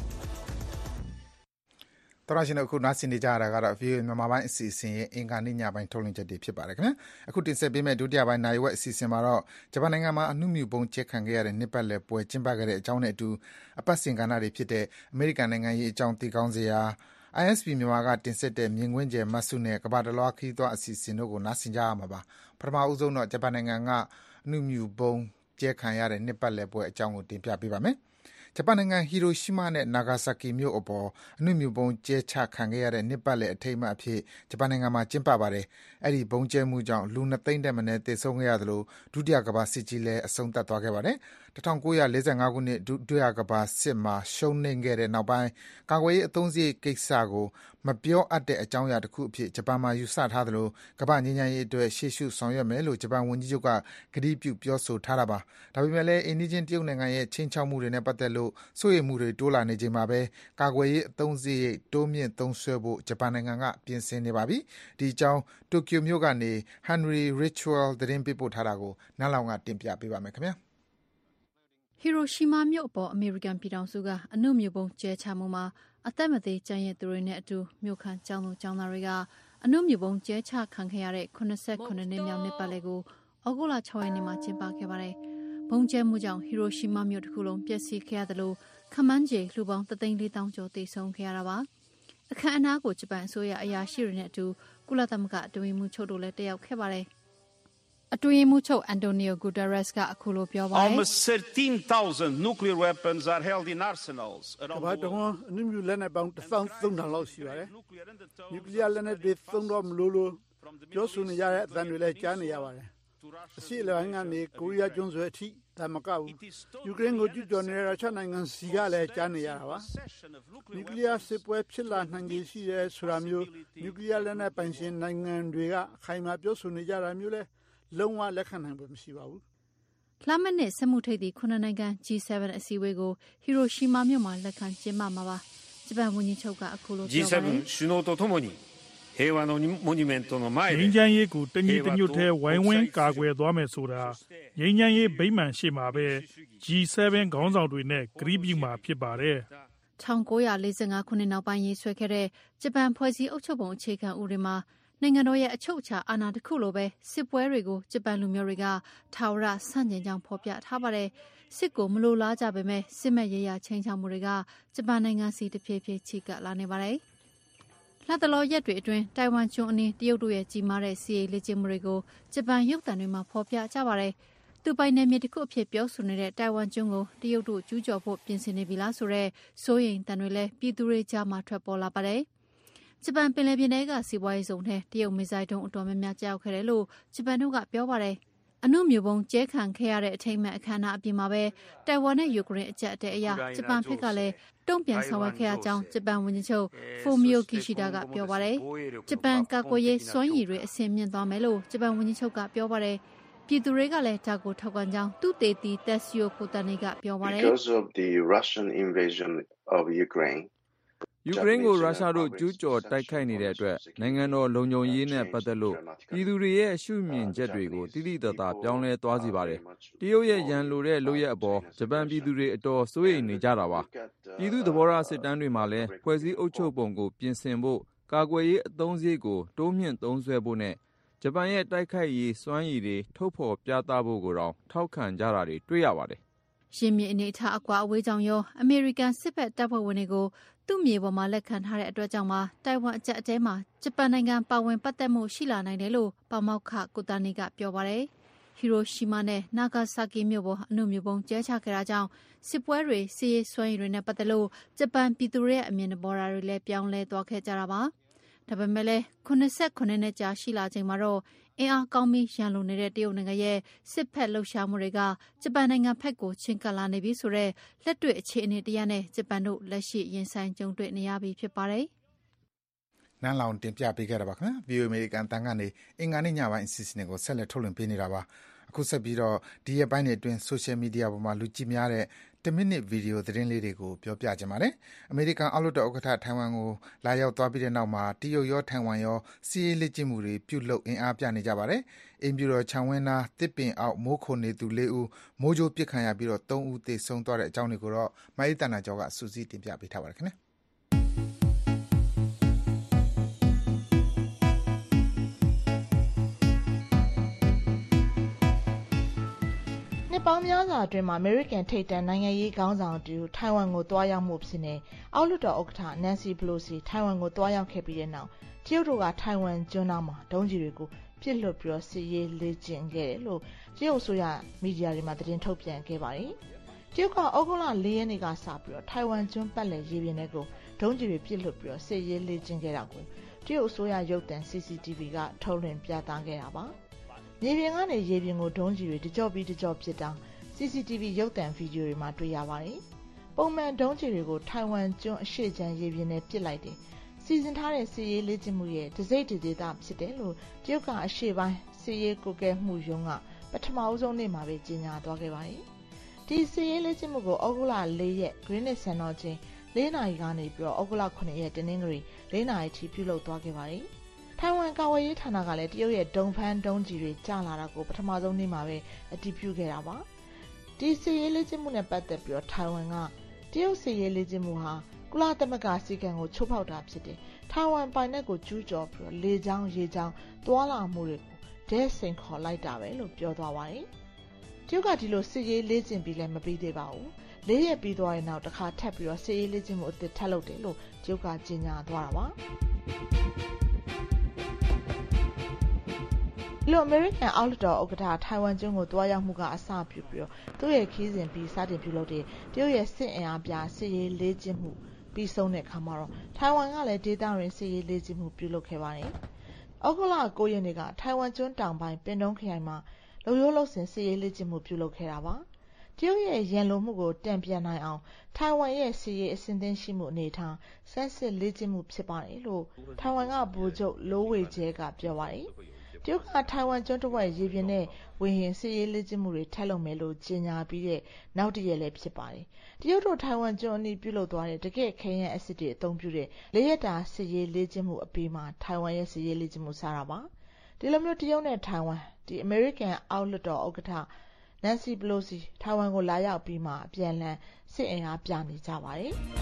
တော်ရရှင်တို့အခုနားဆင်နေကြရတာကတော့ VOA မြန်မာပိုင်းအစီအစဉ်ရဲ့အင်္ဂါနေ့ညပိုင်းထုတ်လွှင့်ချက်တွေဖြစ်ပါတယ်ခင်ဗျာအခုတင်ဆက်ပေးမယ့်ဒုတိယပိုင်းနိုင်ဝက်အစီအစဉ်မှာတော့ဂျပန်နိုင်ငံမှာအနှုမြူပုံကျဲခံခဲ့ရတဲ့နှစ်ပတ်လည်ပွဲကျင်းပခဲ့တဲ့အကြောင်းနဲ့အတူအပတ်စဉ်ကဏ္ဍတွေဖြစ်တဲ့အမေရိကန်နိုင်ငံရေးအကြောင်းသိကောင်းစရာ ISP မြန်မာကတင်ဆက်တဲ့မြင်ကွင်းကျယ်မတ်စုနဲ့ကမ္ဘာတလွှားခရီးသွားအစီအစဉ်တို့ကိုနားဆင်ကြရမှာပါပထမဦးဆုံးတော့ဂျပန်နိုင်ငံကအနှုမြူပုံကျဲခံရတဲ့နှစ်ပတ်လည်ပွဲအကြောင်းကိုတင်ပြပေးပါမယ်ဂျပန်နိုင်ငံဟီရိုရှီးမားနဲ့နာဂါဆာကီမြို့အပေါ်အနှုမြူပုံကျဲချခံခဲ့ရတဲ့နှစ်ပတ်လည်အထိမ်းအမှတ်အဖြစ်ဂျပန်နိုင်ငံမှာကျင်းပပါတယ်။အဲ့ဒီပုံကျဲမှုကြောင့်လူ2သိန်းတက်မနဲ့သေဆုံးခဲ့ရသလိုဒုတိယကမ္ဘာစစ်ကြီးလည်းအဆုံးသတ်သွားခဲ့ပါတယ်။1945ခုနှစ်ဒုတိယကမ္ဘာစစ်မှာရှုံးနိမ့်ခဲ့တဲ့နောက်ပိုင်းကာကွယ်ရေးအသုံးစရိတ်ကိစ္စကိုမပြောအပ်တဲ့အကြောင်းအရာတစ်ခုအဖြစ်ဂျပန်မှာယူဆထားသလိုကမ္ဘာငြိမ်းချမ်းရေးအတွက်ရှေ့ရှုဆောင်ရွက်မယ်လို့ဂျပန်ဝန်ကြီးချုပ်ကကတိပြုပြောဆိုထားတာပါ။ဒါပေမဲ့လည်းအိန္ဒိချင်းတရုတ်နိုင်ငံရဲ့ချင်းချောက်မှုတွေနဲ့ပတ်သက်လို့စိုးရိမ်မှုတွေတိုးလာနေချိန်မှာပဲကာကွယ်ရေးအသုံးစရိတ်တိုးမြင့်သုံးစွဲဖို့ဂျပန်နိုင်ငံကပြင်ဆင်နေပါပြီ။ဒီအကြောင်းတိုကျိုမြို့ကနေ Henry Ridgwell သတင်းပေးပို့ထားတာကိုနားလောင်ကတင်ပြပေးပါမယ်ခင်ဗျာ။ဟီရိုရှီမာမြို့အပေါ်အမေရိကန်ပြည်ထောင်စုကအနှုမြူပုံကျဲချမှုမှာအသက်မသေးကျန်ရည်သူတွေနဲ့အတူမြို့ခံကျောင်းသူကျောင်းသားတွေကအနှုမြူပုံကျဲချခံခဲ့ရတဲ့89နှစ်မြောက်နှစ်ပတ်လည်ကိုဩဂုတ်လ6ရက်နေ့မှာကျင်းပခဲ့ပါတယ်။ဘုံကျဲမှုကြောင့်ဟီရိုရှီမာမြို့တစ်ခုလုံးပျက်စီးခဲ့ရသလိုခမန်းကျေလူပေါင်း3,400,000ကျော်သေဆုံးခဲ့ရတာပါ။အခမ်းအနားကိုဂျပန်အစိုးရအရာရှိတွေနဲ့အတူကုလသမဂ္ဂအတွင်းရေးမှူးချုပ်တို့လည်းတက်ရောက်ခဲ့ပါတယ်။အတွင်းရေးမှူးချုပ်အန်တိုနီယိုဂူတာရက်စ်ကအခုလိုပြောပါတယ် Almost 13,000 nuclear weapons are held in arsenals ကမ္ဘာတဝန်းအနုမြူလက်နက်ပေါင်း13,000လောက်ရှိပါတယ်နျူကလ িয়ার လက်နက်တွေသုံးတော့မလို့ပြောဆိုနေကြတဲ့အသံတွေလည်းကြားနေရပါတယ်အစီအလိုင်းကနေကိုရီးယားကျွန်းဆွယ်အထိဒါမကဘူးယူကရိန်းကိုကျူးကျော်နေတဲ့ရုရှားနိုင်ငံစီကလည်းကြားနေရတာပါနျူကလ িয়ার စစ်ပွဲဖြစ်လာနိုင်ခြေရှိတဲ့ဆိုတာမျိုးနျူကလ িয়ার လက်နက်ပိုင်ရှင်နိုင်ငံတွေကအခိုင်အမာပြောဆိုနေကြတာမျိုးလဲလုံးဝလက်ခံနိုင်ဖို့မရှိပါဘူး။လာမယ့်နှစ်စမှုထိပ်သီး9နိုင်ငံ G7 အစည်းအဝေးကိုဟီရိုရှီမာမြို့မှာလက်ခံကျင်းပမှာပါ။ဂျပန်ဝန်ကြီးချုပ်ကအခုလိုပြောပါတယ်။ G7 首脳とともに平和のモニュメントの前でငြိမ်းချမ်းရေးကိုတညီတညွတ်ထဲဝိုင်းဝန်းကာကွယ်သွားမယ်ဆိုတာငြိမ်းချမ်းရေးဗိမာန်ရှိမှာပဲ G7 ခေါင်းဆောင်တွေနဲ့ကတိပြုမှာဖြစ်ပါတယ်။1945ခုနှစ်နောက်ပိုင်းရေးဆွဲခဲ့တဲ့ဂျပန်ဖွဲ့စည်းအုပ်ချုပ်ပုံအခြေခံဥပဒေမှာနိုင်ငံတော်ရဲ့အချုပ်အခြာအာဏာတစ်ခုလိုပဲစစ်ပွဲတွေကိုဂျပန်လူမျိုးတွေကထာဝရဆန့်ကျင်ကြောင်းဖော်ပြထားပါတယ်။စစ်ကိုမလိုလားကြပေမဲ့စစ်မဲ့ရရချင်းချောင်မှုတွေကဂျပန်နိုင်ငံစီတဖြည်းဖြည်းချိကပ်လာနေပါတယ်။လက်တလောရက်တွေအတွင်းတိုင်ဝမ်ကျွန်းအနီးတရုတ်တို့ရဲ့ကြီးမားတဲ့စီးရေးလေ့ကျင့်မှုတွေကိုဂျပန်ရုပ်သံတွေမှာဖော်ပြကြပါတယ်။သူပိုင်နယ်မြေတစ်ခုအဖြစ်ပြောဆိုနေတဲ့တိုင်ဝမ်ကျွန်းကိုတရုတ်တို့ကျူးကျော်ဖို့ပြင်ဆင်နေပြီလားဆိုတော့စိုးရိမ်တန်တွေလည်းပြည်သူတွေကြားမှာထွက်ပေါ်လာပါတယ်။ဂျပန်ပင်လယ်ပြင်ထဲကစီးပွားရေးဇုံထဲတရုတ်မစ်ဇိုင်းဒုံးအတော်များများကျရောက်ခဲ့တယ်လို့ဂျပန်တို့ကပြောပါတယ်။အနုမြူပုံကျဲခံခဲ့ရတဲ့အထိမ်းအမှတ်အခမ်းအနားအပြင်မှာပဲတိုင်ဝမ်နဲ့ယူကရိန်းအကြက်အတဲအရာဂျပန်ဘက်ကလည်းတုံ့ပြန်ဆောင်ရွက်ခဲ့ရကြောင်းဂျပန်ဝန်ကြီးချုပ်ဖိုမီယိုကီရှိဒါကပြောပါတယ်။ဂျပန်ကာကွယ်ရေးစွမ်းရည်တွေအဆင့်မြင့်သွားမယ်လို့ဂျပန်ဝန်ကြီးချုပ်ကပြောပါတယ်။ပြည်သူတွေကလည်းဒါကိုထောက်ခံကြောင်းသူတေတီတက်ဆီယိုကိုတန်နေကပြောပါတယ်။ Because of the Russian invasion of Ukraine ယူကရိန်းကိုရုရှားတို့ကျူးကျော်တိုက်ခိုက်နေတဲ့အတွက်နိုင်ငံတော်လုံခြုံရေးနဲ့ပတ်သက်လို့ပြည်သူတွေရဲ့ရှုမြင်ချက်တွေကိုတိတိကျကျပြောင်းလဲသွားစေပါတယ်။တရုတ်ရဲ့ရန်လိုတဲ့လုပ်ရက်အပေါ်ဂျပန်ပြည်သူတွေအတော်စိုးရိမ်နေကြတာပါ။ပြည်သူသဘောထားစစ်တမ်းတွေမှာလည်းဖွဲ့စည်းအုပ်ချုပ်ပုံကိုပြင်ဆင်ဖို့ကာကွယ်ရေးအသုံးစရိတ်ကိုတိုးမြင့်သုံးစွဲဖို့နဲ့ဂျပန်ရဲ့တိုက်ခိုက်ရေးစွမ်းရည်တွေထုတ်ဖော်ပြသဖို့ကိုတောင်ထောက်ခံကြတာတွေတွေ့ရပါတယ်။ရှင်မြေအနေထားအကွာအဝေးကြောင့်ရောအမေရိကန်စစ်ဘက်တပ်ဖွဲ့ဝင်တွေကိုသူ့မြေပေါ်မှာလက်ခံထားတဲ့အတွက်ကြောင့်တိုင်ဝမ်အကြက်အတဲမှာဂျပန်နိုင်ငံပါဝင်ပတ်သက်မှုရှိလာနိုင်တယ်လို့ပါမောက္ခကိုတာနီကပြောပါတယ်။ဟီရိုရှီမာနဲ့နာဂါဆာကီမြို့ပေါ်အနုမြူပုံကျဲချခဲ့တာကြောင့်စစ်ပွဲတွေစီးရေးစွမ်းရည်တွေနဲ့ပတ်သက်လို့ဂျပန်ပြည်သူတွေရဲ့အမြင်သဘောထားတွေလည်းပြောင်းလဲသွားခဲ့ကြတာပါ။ဒါပေမဲ့လည်း89နှစ်ကြာရှိလာချိန်မှာတော့အင်အားကောင်းပြီးရန်လိုနေတဲ့တရုတ်နိုင်ငံရဲ့စစ်ဖက်လှုပ်ရှားမှုတွေကဂျပန်နိုင်ငံဖက်ကိုချင်းကပ်လာနေပြီဆိုတော့လက်တွေ့အခြေအနေတရားနဲ့ဂျပန်တို့လက်ရှိရင်ဆိုင်ကြုံတွေ့နေရပြီဖြစ်ပါတယ်။နန်းလောင်တင်ပြပေးခဲ့တာပါခင်ဗျာ။ VOA American တန်ကနေအင်္ဂါနေ့ညပိုင်းအစီအစဉ်ကိုဆက်လက်ထုတ်လွှင့်ပေးနေတာပါ။အခုဆက်ပြီးတော့ဒီရက်ပိုင်းတွေအတွင်း social media ပေါ်မှာလူကြည့်များတဲ့ 1 မိနစ်ဗီဒီယိုသတင်းလေးတွေကိုပြောပြချင်ပါတယ်။အမေရိကန်အောက်လွှတ်တော်ဥက္ကဋ္ဌထိုင်ဝမ်ကိုလာရောက်သွားပြီးတဲ့နောက်မှာတရုတ်ရောထိုင်ဝမ်ရောစစ်ရေးလေ့ကျင့်မှုတွေပြုလုပ်အင်အားပြနေကြပါတယ်။အိမ်ဖြူတော်ခြံဝင်းနားသစ်ပင်အောက်မိုးခိုနေသူ 4 ဦးမိုးကြိုးပစ်ခံရပြီး3 ဦးသေဆုံးသွားတဲ့အကြောင်းတွေကိုတော့မအေးတနာကျော်ကစူးစီးတင်ပြပေးထားပါတယ်ခင်ဗျာ။နှစ်ပေါင်းများစွာအတွင်းမှာအမေရိကန်ထိပ်တန်းနိုင်ငံရေးခေါင်းဆောင်တူထိုင်ဝမ်ကိုတွားရောက်မှုဖြစ်နေအောက်လွှတ်တော်ဥက္ကဋ္ဌ Nancy Pelosi ထိုင်ဝမ်ကိုတွားရောက်ခဲ့ပြီးတဲ့နောက်တရုတ်တို့ကထိုင်ဝမ်ကျွန်းသားမှာဒုံးကျည်တွေကိုပစ်လွတ်ပြီးစစ်ရေးလေ့ကျင့်ခဲ့တယ်လို့တရုတ်အစိုးရမီဒီယာတွေမှာသတင်းထုတ်ပြန်ခဲ့ပါတယ်။တရုတ်ကဩဂုတ်လ 4 ရက်နေ့ကစပြီးထိုင်ဝမ်ကျွန်းပတ်လည်ရေပြင်တွေကိုဒုံးကျည်တွေပစ်လွတ်ပြီးစစ်ရေးလေ့ကျင့်ခဲ့တာကိုတရုတ်အစိုးရရုပ်သံ CCTV ကထုတ်လွှင့်ပြသခဲ့တာပါ။မြေပြင်ကနေရေပြင်ကိုဒုံးကျည်တွေတကြော့ပြီးတကြော့ပစ်တာCCTV ရုပ်သံဗီဒီယိုတွေမှာတွေ့ရပါတယ်။ပုံမှန်ဒုံးကျည်တွေကိုထိုင်ဝမ်ကျွန်းအရှေ့ခြမ်းရေပြင်နဲ့ပစ်လိုက်တယ်။စီစဉ်ထားတဲ့စစ်ရေးလေ့ကျင့်မှုရဲ့တစိမ့်တဒေသဖြစ်တယ်လို့တရုတ်ကအရှေ့ပိုင်းစစ်ရေးကွပ်ကဲမှုရုံးကပထမအဆုံးနေ့မှာပဲကြေညာသွားခဲ့ပါတယ်။ဒီစစ်ရေးလေ့ကျင့်မှုကိုဩဂုတ်လ 4 ရက် Greenwich စံတော်ချိန် 4 နာရီကနေပြီးတော့ဩဂုတ်လ 9 ရက်တနင်္ဂနွေ 4 နာရီထိပြုလုပ်သွားခဲ့ပါတယ်။ထိုင်ဝမ်ကာကွယ်ရေးဌာနကလည်းတရုတ်ရဲ့ဒုံဖန်ဒုံးကျည်တွေကျလာတာကိုပထမဆုံးနေ့မှာပဲအတည်ပြုခဲ့တာပါ။ဒီစစ်ရေးလေ့ကျင့်မှုနဲ့ပတ်သက်ပြီးထိုင်ဝမ်ကတရုတ်စစ်ရေးလေ့ကျင့်မှုဟာကုလသမဂ္ဂစည်းကမ်းကိုချိုးဖောက်တာဖြစ်တယ်။ထိုင်ဝမ်ပိုင်နက်ကိုကျူးကျော်ပြီးလေကြောင်းရေကြောင်းတွာလာမှုတွေကိုဒဲစိန်ခေါ်လိုက်တာပဲလို့ပြောသွားပါတယ်။တရုတ်ကဒီလိုစစ်ရေးလေ့ကျင့်ပြီးလည်းမပြီးသေးပါဘူး။၄ ရက်ပြီးသွားတဲ့နောက်တစ်ခါထပ်ပြီးစစ်ရေးလေ့ကျင့်မှုအသစ်ထပ်လုပ်တယ်လို့တရုတ်ကကြေညာသွားတာပါ။လူအမေရိကန်အောက်လွှတ်တော်ဥက္ကဋ္ဌထိုင်ဝမ်ကျွန်းကိုတွားရောက်မှုကအစပြုပြီးသူ့ရဲ့ခီးစဉ်ပြီးစတင်ပြုလုပ်တဲ့တရုတ်ရဲ့စစ်အင်အားပြစစ်ရေးလေ့ကျင့်မှုပြီးဆုံးတဲ့အခါမှာတော့ထိုင်ဝမ်ကလည်းဒေသတွင်းစစ်ရေးလေ့ကျင့်မှုပြုလုပ်ခဲ့ပါတယ်။ဩဂုတ်လ 9 ရက်နေ့ကထိုင်ဝမ်ကျွန်းတောင်ပိုင်းပင်တုံးခရိုင်မှာလုံရိုးလုံစင်စစ်ရေးလေ့ကျင့်မှုပြုလုပ်ခဲ့တာပါ။တရုတ်ရဲ့ရန်လိုမှုကိုတံပြန်နိုင်အောင်ထိုင်ဝမ်ရဲ့စစ်ရေးအဆင့်သင့်ရှိမှုအနေအထားစမ်းစစ်လေ့ကျင့်မှုဖြစ်ပါတယ်လို့ထိုင်ဝမ်ကဗိုလ်ချုပ်လိုဝေကျဲကပြောပါတယ်။တရုတ်ကထိုင်ဝမ်ကျွန်းတစ်ဝက်ရေပြင်နဲ့ဝေဟင်စစ်ရေးလေ့ကျင့်မှုတွေထပ်လုပ်မယ်လို့ကြေညာပြီးတဲ့နောက်တရက်လည်းဖြစ်ပါတယ်။တရုတ်တို့ထိုင်ဝမ်ကျွန်းအနီးပြုလုပ်သွားတဲ့တကယ့်ခဲယမ်းအက်ဆစ်တွေအသုံးပြုတဲ့၄ ရက်တာစစ်ရေးလေ့ကျင့်မှုအပြီးမှာထိုင်ဝမ်ရဲ့စစ်ရေးလေ့ကျင့်မှုစတာပါ။ဒီလိုမျိုးတရုတ်နဲ့ထိုင်ဝမ်အမေရိကန်အောက်လွှတ်တော်ဥက္ကဋ္ဌ Nancy Pelosi ထိုင်ဝမ်ကိုလာရောက်ပြီးမှအပြန်အလှန်စစ်အင်အားပြနေကြပါတယ်။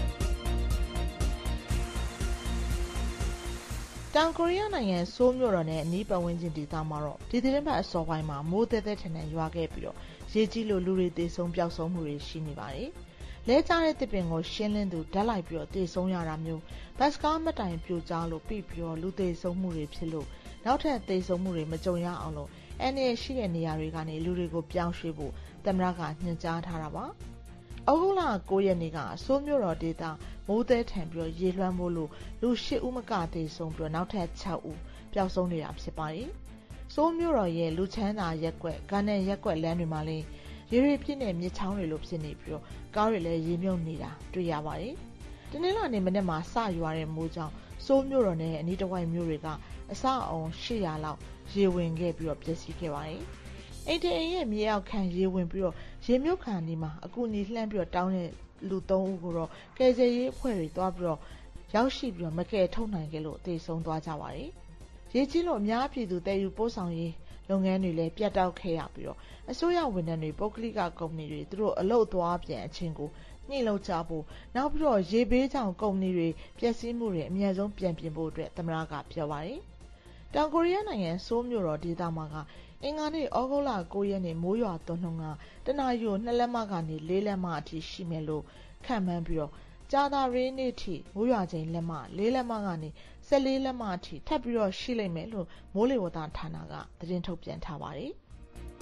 တောင်ကိုရီးယားနိုင်ငံဆိုးလ်မြို့တော်နဲ့အနီးပတ်ဝန်းကျင်ဒေသမှာတော့ဒီသီတင်းပတ်အစောပိုင်းမှာမိုးသဲသဲထန်ထန်ရွာခဲ့ပြီးရေကြီးလို့လူတွေသေဆုံးပျောက်ဆုံးမှုတွေရှိနေပါတယ်။လဲကျတဲ့သစ်ပင်ကိုရှင်းလင်းသူဓာတ်လိုက်ပြီးသေဆုံးရတာမျိုးဘတ်စကားမတိုင်ပြိုကျလို့ပြီးပြီးလူသေဆုံးမှုတွေဖြစ်လို့နောက်ထပ်သေဆုံးမှုတွေမကြုံရအောင်လို့အန်ရရှိတဲ့နေရာတွေကနေလူတွေကိုပြောင်းရွှေ့ဖို့သမ္မတကညွှန်ကြားထားတာပါ။ဩဂုတ်လ 9 ရက်နေ့ကဆိုးလ်မြို့တော်ဒေသမိုးသဲထန်ပြီးရေလွှမ်းမိုးလို့လူ 8 ဦးမကသေဆုံးပြီးနောက်ထပ် 6 ဦးပျောက်ဆုံးနေတာဖြစ်ပါတယ်။ဆိုးလ်မြို့တော်ရဲ့လူချမ်းသာရက်ကွက်ဂန်နယ်ရက်ကွက်လမ်းတွေမှာလည်းရေတွေပြည့်နေမြစ်ချောင်းတွေလိုဖြစ်နေပြီးကားတွေလည်းရေမြုပ်နေတာတွေ့ရပါတယ်။တနင်္လာနေ့မနေ့မှာစရွာတဲ့မိုးကြောင့်ဆိုးလ်မြို့တော်နဲ့အနီးတစ်ဝိုက်မြို့တွေကအဆောက်အအုံ800လောက်ရေဝင်ခဲ့ပြီးပျက်စီးခဲ့ပါတယ်။အိမ်တအိမ်ရဲ့မြေအောက်ခံရေဝင်ပြီးရေမြုပ်ခံနေမှာအကူအညီလှမ်းပြီးတောင်းတဲ့လူ 3 ဦးကိုတော့ကယ်ဆယ်ရေးအဖွဲ့တွေတွားပြီးရောက်ရှိပြီးမကယ်ထုတ်နိုင်ခဲ့လို့သေဆုံးသွားကြပါတယ်။ရေကြီးလို့အများပြည်သူတည်ယူပို့ဆောင်ရေးလုပ်ငန်းတွေလည်းပြတ်တောက်ခဲ့ရပြီးအစိုးရဝန်ထမ်းတွေပုဂ္ဂလိကကုမ္ပဏီတွေသူတို့အလုပ်သွားပြန်အချင်းကိုညှိလို့ကြဖို့နောက်ပြီးရေဘေးကြောင့်ကုမ္ပဏီတွေပျက်စီးမှုတွေအများဆုံးပြန်ပြင်ဖို့အတွက်သမ္မတကပြောပါတယ်။တောင်ကိုရီးယားနိုင်ငံဆိုးလ်မြို့တော်ဒေသမှာကအင်္ဂါနေ့ဩဂုတ်လ 9 ရက်နေ့မိုးရွာသွန်းနှုန်းကတနာရီကို2 လက်မကနေ4 လက်မအထိရှိမယ်လို့ခန့်မှန်းပြီးကြာသပတေးနေ့ထိမိုးရွာချိန်လက်မ4 လက်မကနေ14 လက်မအထိထပ်ပြီးရှိလိမ့်မယ်လို့မိုးလေဝသဌာနကသတင်းထုတ်ပြန်ထားပါတယ်။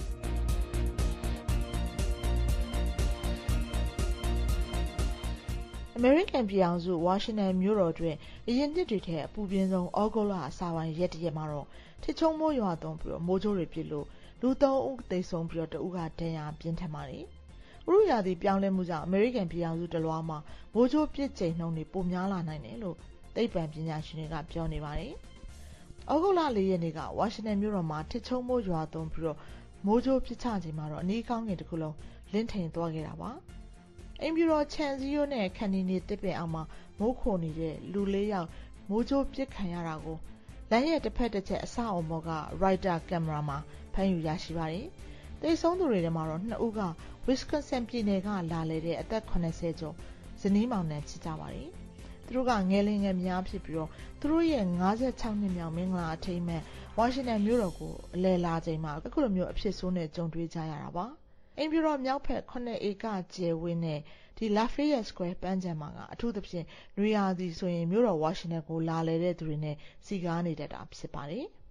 အမေရိကန်ပြည်ထောင်စုဝါရှင်တန်မြို့တော်တွင်အရင်နှစ်တွေထက်အပူပြင်းဆုံးဩဂုတ်လအစပိုင်းရက်တရက်မှာတော့ထစ်ချုံမိုးရွာသွန်းပြီးမိုးကြိုးတွေပြစ်လို့လူ 3 ဦးသေဆုံးပြီး1 ဦးကဒဏ်ရာပြင်းထန်ပါတယ်။ဥတုရာသီပြောင်းလဲမှုကြောင့်အမေရိကန်ပြည်ထောင်စုတလွှားမှာမိုးကြိုးပြစ်ချိန်နှုန်းတွေပိုများလာနိုင်တယ်လို့သိပ္ပံပညာရှင်တွေကပြောနေပါတယ်။ဩဂုတ်လ 4 ရက်နေ့ကဝါရှင်တန်မြို့တော်မှာထစ်ချုံမိုးရွာသွန်းပြီးမိုးကြိုးပြစ်ချချိန်မှာတော့အနီးကောင်းကင်တစ်ခုလုံးလင်းထိန်သွားခဲ့တာပါ။အိမ်ဖြူတော်ခြံစည်းရိုးနဲ့ခန္တီနေတစ်ပင်အောင်မှာမိုးခိုနေတဲ့လူ၄ယောက်မိုးကြိုးပစ်ခံရတာကိုလမ်းရဲ့တစ်ဖက်တစ်ချက်အဆောက်အအုံပေါ်ကရိုက်တာကင်မရာမှာဖမ်းယူရရှိပါတယ်။သေဆုံးသူတွေထဲမှာတော့2ဦးက Wisconsin ပြည်နယ်ကလာလေတဲ့အသက်80ကျော်ဇနီးမောင်နှံဖြစ်ကြပါတယ်။သူတို့ကငယ်လေးငယ်များဖြစ်ပြီးတော့သူတို့ရဲ့56နှစ်မြောက်မင်္ဂလာအထိမ်းအမှတ်ဝါရှင်တန်မြို့တော်ကိုအလည်လာချိန်မှာအခုလိုမျိုးအဖြစ်ဆိုးနဲ့ကြုံတွေ့ကြရတာပါ။အိမ်ဖြူတော်မြောက်ဖက်9ဧကကျယ်ဝန်းတဲ့ဒီ Lafayette Square ပန်းခြံမှာကအထူးသဖြင့်နွေရာသီဆိုရင်မြို့တော်ဝါရှင်တန်ကိုလာလေတဲ့သူတွေနဲ့စီကားနေတတ်တာဖြစ်ပါတယ်။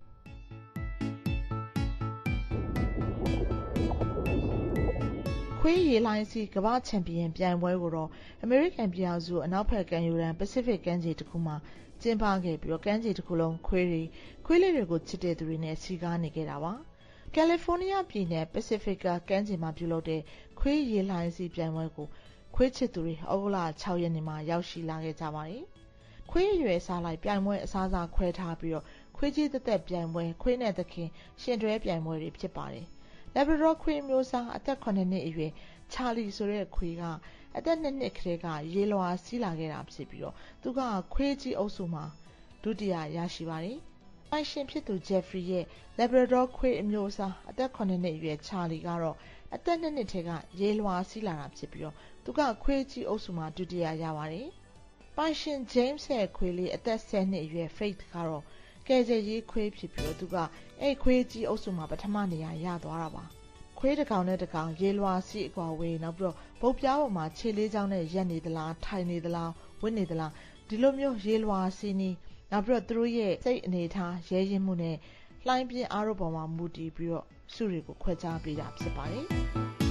ခွေးရေလိုင်းစီကမ္ဘာချန်ပီယံပြိုင်ပွဲကိုတော့အမေရိကန်ပြည်ထောင်စုအနောက်ဘက်ကမ်းရိုးတန်း Pacific ကမ်းခြေတစ်ခုမှာကျင်းပခဲ့ပြီးတော့ကမ်းခြေတစ်ခုလုံးခွေးလေးတွေကိုချစ်တဲ့သူတွေနဲ့စီကားနေခဲ့တာပါ။ကယ်လီဖိုးနီးယားပြည်နယ် Pacific ကမ်းခြေမှာပြုလုပ်တဲ့ခွေးရေလိုင်းစီပြိုင်ပွဲကိုခွေးချစ်သူတွေဩဂုတ်လ6ရက်နေ့မှာရောက်ရှိလာခဲ့ကြပါတယ်။ခွေးအရွယ်စားလိုက်ပြိုင်ပွဲအစားခွဲထားပြီးတော့ခွေးကြီးသက်ပြိုင်ပွဲခွေးနဲ့သခင်ရှင်တွဲပြိုင်ပွဲတွေဖြစ်ပါတယ်။ Labrador ခွေးမျိုးစားအသက်9နှစ်အရွယ်ချာလီဆိုတဲ့ခွေးကအသက်2နှစ်ကလေးကရေလွှာစီးလာခဲ့တာဖြစ်ပြီးတော့သူကခွေးကြီးအုပ်စုမှာဒုတိယရရှိပါတယ်။ပိုင်ရှင်ဖြစ်သူ Jeffrey ရဲ့ Labrador ခွေးအမျိုးအစားအသက်9နှစ်အရွယ်ချာလီကတော့အသက်2နှစ်ထဲကရေလွှာစီးလာတာဖြစ်ပြီးတော့သူကခွေးကြီးအုပ်စုမှာဒုတိယရပါတယ်။ပိုင်ရှင် James ရဲ့ခွေးလေးအသက်10နှစ်အရွယ် Faith ကတော့ကယ်ဆယ်ရေးခွေးဖြစ်ပြီးတော့သူကအဲ့ခွေးကြီးအုပ်စုမှာပထမနေရာရသွားတာပါ။ခွေးတစ်ကောင်နဲ့တစ်ကောင်ရေလွှာစီးအကွာဝေးနောက်ပြီးတော့ပုတ်ပြားပေါ်မှာခြေလေးချောင်းနဲ့ရက်နေသလားထိုင်နေသလားဝတ်နေသလားဒီလိုမျိုးရေလွှာစီးနေနောက်ပြီးတော့သူတို့ရဲ့စိတ်အနေထားရဲရင်မှုနဲ့လှိုင်းပြင်းအားတို့ပေါ်မှာမူတည်ပြီးတော့စုတွေကိုခွဲခြားပေးတာဖြစ်ပါတယ်။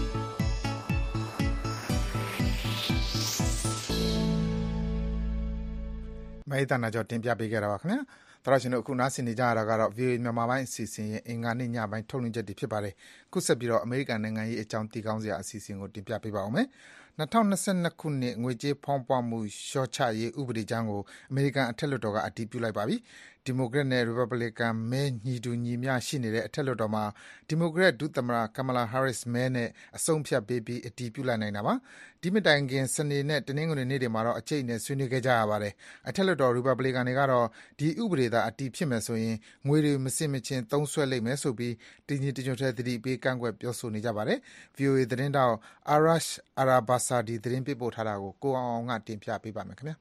မေတ္တာနာကြောင့်တင်ပြပေးခဲ့တာပါခင်ဗျာ။တော်ရှင်တို့အခုနားဆင်နေကြရတာကတော့ VOA မြန်မာပိုင်းအစီအစဉ်ရဲ့အင်္ဂါနေ့ညပိုင်းထုတ်လွှင့်ချက်တွေဖြစ်ပါတယ်။ခုဆက်ပြီးတော့အမေရိကန်နိုင်ငံရေးအကြောင်းသိကောင်းစရာအစီအစဉ်ကိုတင်ပြပေးပါဦးမယ်။2022ခုနှစ်ငွေကြေးဖောင်းပွမှုလျှော့ချရေးဥပဒေကြမ်းကိုအမေရိကန်အထက်လွှတ်တော်ကအတည်ပြုလိုက်ပါပြီ။ဒီမိုကရက်နဲ့ရီပတ်ဘလီကန်မဲညီတူညီမျှရှိနေတဲ့အထက်လွှတ်တော်မှာဒီမိုကရက်ဒုသမ္မတ Kamala Harris မဲနဲ့အဆုံးဖြတ်ပေးပြီးအတည်ပြုလိုက်နိုင်တာပါ။ဒီမတိုင်ခင်စနေနဲ့တနင်္ဂနွေနေ့တွေမှာတော့အကျိတ်နဲ့ဆွေးနွေးခဲ့ကြရပါတယ်။အထက်လွှတ်တော်ရီပတ်ဘလီကန်တွေကတော့ဒီဥပဒေသာအတည်ဖြစ်မယ်ဆိုရင်ငွေတွေမစစ်မချင်းသုံးစွဲလိမ့်မယ်ဆိုပြီးတင်းကြီးတညွတ်တဲ့သတိပေးကန့်ကွက်ပြောဆိုနေကြပါတယ်။ VOA သတင်းတောက် Arash Arabasadi သတင်းပေးပို့ထားတာကိုကိုအောင်ကတင်ပြပေးပါမယ်ခင်ဗျာ။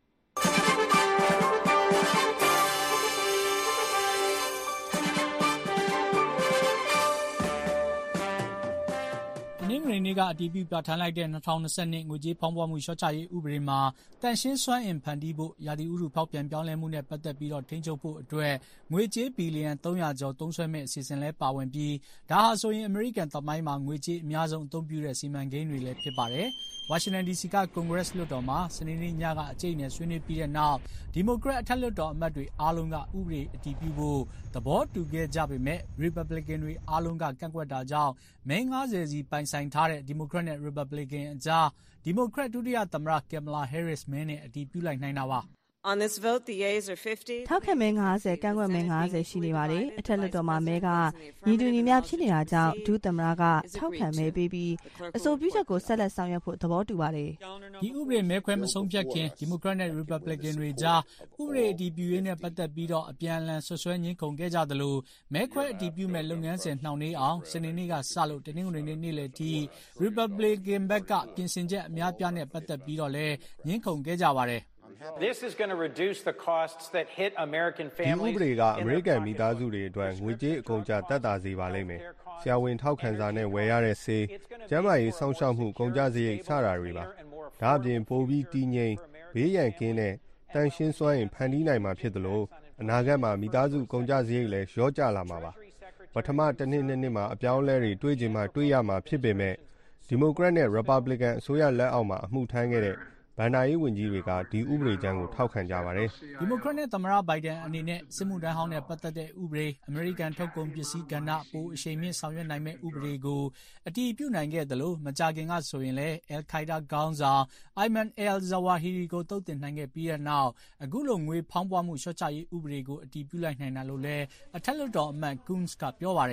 နင်္ဂနွေနေ့ကအတည်ပြုပြဋ္ဌာန်းလိုက်တဲ့2022ငွေကြေးဖောင်းပွမှုလျှော့ချရေးဥပဒေမှာတန်ရှင်းစွမ်းအင်ဖန်တီးဖို့ရာသီဥတုဖောက်ပြန်ပြောင်းလဲမှုနဲ့ပတ်သက်ပြီးထိန်းချုပ်ဖို့အတွက်ငွေကြေးဘီလီယံ300ကျော်သုံးစွဲမယ့်အစီအစဉ်လည်းပါဝင်ပြီးဒါဟာဆိုရင်အမေရိကန်သမိုင်းမှာငွေကြေးအများဆုံးအသုံးပြုတဲ့စီမံကိန်းတွေလည်းဖြစ်ပါတယ်။ဝါရှင်တန် DC က Congress လွှတ်တော်မှာစနေနေ့ညကအကျိတ်နဲ့ဆွေးနွေးပြီးတဲ့နောက်ဒီမိုကရက်အထက်လွှတ်တော်အမတ်တွေအားလုံးကဥပဒေအတည်ပြုဖို့သဘောတူခဲ့ကြပေမဲ့ Republican တွေအားလုံးကကန့်ကွက်တာကြောင့်မဲ90စီပိုင်ဆိုင်ထားတဲ့ဒီမိုကရက်နဲ့ Republican အကြားဒီမိုကရက်ဒုတိယသမ္မတ Kamala Harris မဲနဲ့အတည်ပြုလိုက်နိုင်တာပါ။ On this vote, the yeas are 50. ထောက်ခံမဲ90ကန့်ကွက်မဲ90ရှိနေပါတယ်။အထက်လွှတ်တော်မှာမဲကညီတူညီမျှဖြစ်နေတာကြောင့်ဒုသမ္မတကထောက်ခံမဲပေးပြီးအဆိုပြုချက်ကိုဆက်လက်ဆောင်ရွက်ဖို့သဘောတူပါတယ်။ဒီဥပဒေမဲခွဲမဆုံးဖြတ်ခင်ဒီမိုကရက်နဲ့ Republican တွေကြားဥပဒေအတည်ပြုရေးနဲ့ပတ်သက်ပြီးအပြန်အလှန်ဆွဆွဲငြင်းခုန်ခဲ့ကြသလိုမဲခွဲအတည်ပြုမဲ့လုပ်ငန်းစဉ်နှောင့်နှေးအောင်စနေနေ့ကစလို့တနင်္ဂနွေနေ့နေ့လယ်ထိ Republican ဘက်ကပြင်ဆင်ချက်အများပြားနဲ့ပတ်သက်ပြီးလည်းငြင်းခုန်ခဲ့ကြပါတယ်။ This is going to reduce the costs that hit American families. ဒီဥပဒေကအမေရိကန်မိသားစုတွေအတွက်ငွေကြေးအကုန်အကျသက်သာစေပါလိမ့်မယ်။ဆရာဝန်ထောက်ခံစာနဲ့ဝယ်ရတဲ့ဆေး၊ကျန်းမာရေးစောင့်ရှောက်မှုကုန်ကျစရိတ်စတာတွေပါ။ဒါ့အပြင်ပိုပြီးတည်ငြိမ်ဘေးရန်ကင်းတဲ့တန်ရှင်းစွမ်းအင်ဖန်တီးနိုင်မှာဖြစ်သလိုအနာဂတ်မှာမိသားစုကုန်ကျစရိတ်လည်းလျော့ကျလာမှာပါ။ပထမတစ်နှစ်နှစ်မှာအပြောင်းအလဲတွေတွေးချင်မှတွေးရမှာဖြစ်ပေမဲ့ဒီမိုကရက်နဲ့ Republican အစိုးရလက်အောက်မှာအမှုထမ်းခဲ့တဲ့ဘဏ္ဍာရေးဝန်ကြီးတွေကဒီဥပဒေကြမ်းကိုထောက်ခံကြပါတယ်။ဒီမိုကရက်နဲ့သမ္မတဘိုင်ဒန်အနေနဲ့စစ်မှုထမ်းဟောင်းနဲ့ပတ်သက်တဲ့ဥပဒေအမေရိကန်ထုတ်ကုန်ပစ္စည်းကဏ္ဍပိုအရှိန်မြင့်ဆောင်ရွက်နိုင်မဲ့ဥပဒေကိုအတည်ပြုနိုင်ခဲ့သလိုမကြာခင်ကဆိုရင်လည်း Al-Qaeda ခေါင်းဆောင် Ayman al-Zawahiri ကိုသုတ်သင်နိုင်ခဲ့ပြီးတဲ့နောက်အခုလိုငွေဖောင်းပွမှုလျှော့ချရေးဥပဒေကိုအတည်ပြုလိုက်နိုင်တာလို့လည်းအထက်လွှတ်တော်အမတ် Coons ကပြောပါတယ်။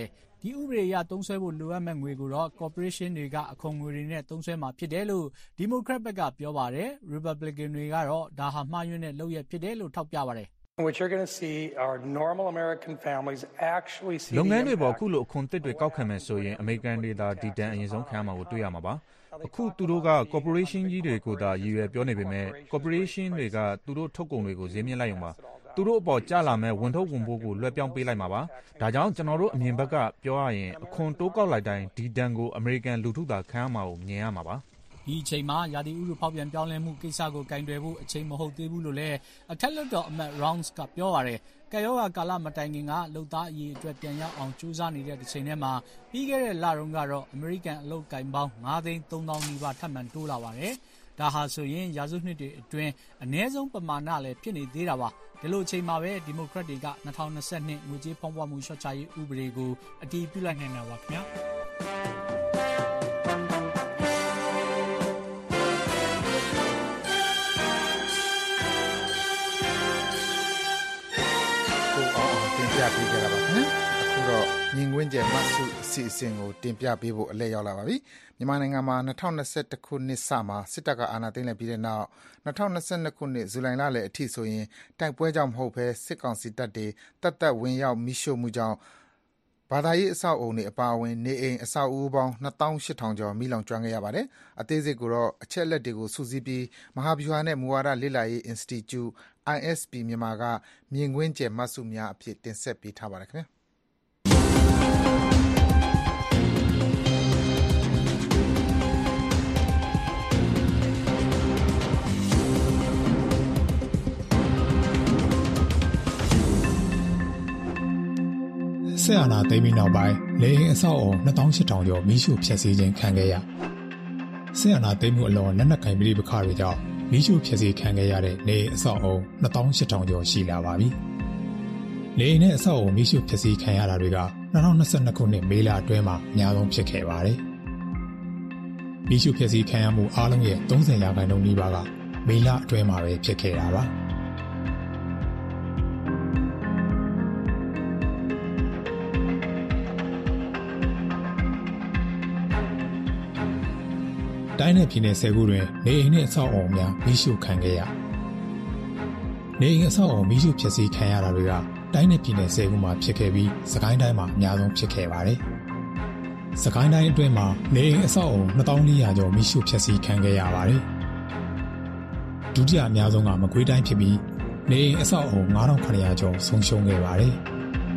ဒီဥပဒေအရသုံးစွဲဖို့လိုအပ်မဲ့ငွေကိုတော့ corporation တွေကအခွန်ငွေတွေနဲ့သုံးစွဲမှာဖြစ်တယ်လို့ Democrat ဘက်ကပြောပါတယ်။ Republican တွေကတော့ဒါဟာမှားယွင်းတဲ့လုပ်ရပ်ဖြစ်တယ်လို့ထောက်ပြပါတယ်။ What you're going to see are normal American families actually see လုပ်ငန်းတွေပေါ်အခုလိုအခွန်တစ်တွေကောက်ခံမယ်ဆိုရင်အမေရိကန်တွေသာဒီတန်အရင်ဆုံးခံရမှာကိုတွေ့ရမှာပါအခုသူတို့က corporation ကြီးတွေကိုသာရည်ရွယ်ပြောနေပေမဲ့ corporation တွေကသူတို့ထုတ်ကုန်တွေကိုဈေးမြင့်လိုက်ရုံပါသူတို့အပေါ်ကျလာမဲ့ဝန်ထုတ်ဝန်ပိုးကိုလွှဲပြောင်းပေးလိုက်မှာပါဒါကြောင့်ကျွန်တော်တို့အမြင်ဘက်ကပြောရရင်အခွန်တိုးကောက်လိုက်တိုင်းဒီတန်ကိုအမေရိကန်လူထုသာခံရမှာကိုမြင်ရမှာပါဒီအချိန်မှာရာသီဥတုဖောက်ပြန်ပြောင်းလဲမှုကိစ္စကိုကင်တွယ်ဖို့အချိန်မဟုတ်သေးဘူးလို့လည်းအထက်လွှတ်တော်အမတ် Rounds ကပြောပါတယ်။ကရောဂါကာလမတိုင်ခင်ကလုံသားအရေးအတွက်ပြန်ရောက်အောင်ကြိုးစားနေတဲ့တစ်ချိန်တည်းမှာပြီးခဲ့တဲ့လတုန်းကတော့အမေရိကန်အလုပ်ကိုင်ပေါင်း9,300,000နီးပါးထပ်မံတိုးလာပါတယ်။ဒါဟာဆိုရင်ရာစုနှစ်တွေအတွင်းအနည်းဆုံးပမာဏလည်းဖြစ်နေသေးတာပါ။ဒီလိုအချိန်မှာပဲဒီမိုကရက်တွေက2022ငွေကြေးဖောင်းပွားမှုလျှော့ချရေးဥပဒေကိုအတည်ပြုလိုက်နိုင်တာပါခင်ဗျာ။ပြပေးကြတာပါခင်ဗျအခုတော့မြင်ကွင်းကျယ်မတ်စုအစီအစဉ်ကိုတင်ပြပေးဖို့အလဲရောက်လာပါပြီမြန်မာနိုင်ငံမှာ2021ခုနှစ်စမှာစစ်တပ်ကအာဏာသိမ်းလိုက်ပြီးတဲ့နောက်2022ခုနှစ်ဇူလိုင်လလယ်အထိဆိုရင်တိုက်ပွဲကြောင့်မဟုတ်ဘဲစစ်ကောင်စီတပ်တွေတပ်တပ်ဝင်ရောက်မိရှို့မှုကြောင့်ဘာသာရေးအဆောက်အုံတွေအပါအဝင်နေအိမ်အဆောက်အဦပေါင်း28,000ကျော်မိလောင်ကျွမ်းခဲ့ရပါတယ်အသေးစိတ်ကိုတော့အချက်အလက်တွေကိုစုစည်းပြီးမဟာဗျူဟာနဲ့မူဝါဒလေ့လာရေး Institute ISP မြန်မာကမြင်ကွင်းကျယ်မှတ်စုများအဖြစ်တင်ဆက်ပေးထားပါတယ်ခင်ဗျာဆက်အာဏာသိမ်းပြီးနောက်ပိုင်းလေယာဉ်အဆောက်အုံ28,000ကျော်မိရှုဖျက်ဆီးခြင်းခံခဲ့ရဆက်အာဏာသိမ်းမှုအလွန်လက်နက်ကင်ပဋိပက္ခတွေကြောင့်မိရှုဖျက်ဆီးခံခဲ့ရတဲ့နေအဆောက်အုံ28,000ကျော်ရှိလာပါပြီ။နေနဲ့အဆောက်အုံမိရှုဖျက်ဆီးခံရတာတွေက2022ခုနှစ်မေလအတွင်းမှာအများဆုံးဖြစ်ခဲ့ပါတယ်။မိရှုဖျက်ဆီးခံရမှုအားလုံးရဲ့30%နီးပါးကမေလအတွင်းမှာပဲဖြစ်ခဲ့တာပါ။တိုင်းနယ်ပြည်နယ်10ခုတွင်နေအိမ်နှင့်အဆောက်အအုံများမိရှုခံခဲ့ရနေအိမ်အဆောက်အအုံမိရှုဖျက်ဆီးခံရတာတွေကတိုင်းနယ်ပြည်နယ်10ခုမှာဖြစ်ခဲ့ပြီးစကိုင်းတိုင်းမှာအများဆုံးဖြစ်ခဲ့ပါတယ်။စကိုင်းတိုင်းအတွင်းမှာနေအိမ်အဆောက်အအုံ2400ကျော်မိရှုဖျက်ဆီးခံခဲ့ရပါတယ်။ဒုတိယအများဆုံးကမကွေးတိုင်းဖြစ်ပြီးနေအိမ်အဆောက်အအုံ9700ကျော်ဆုံးရှုံးခဲ့ပါတယ်။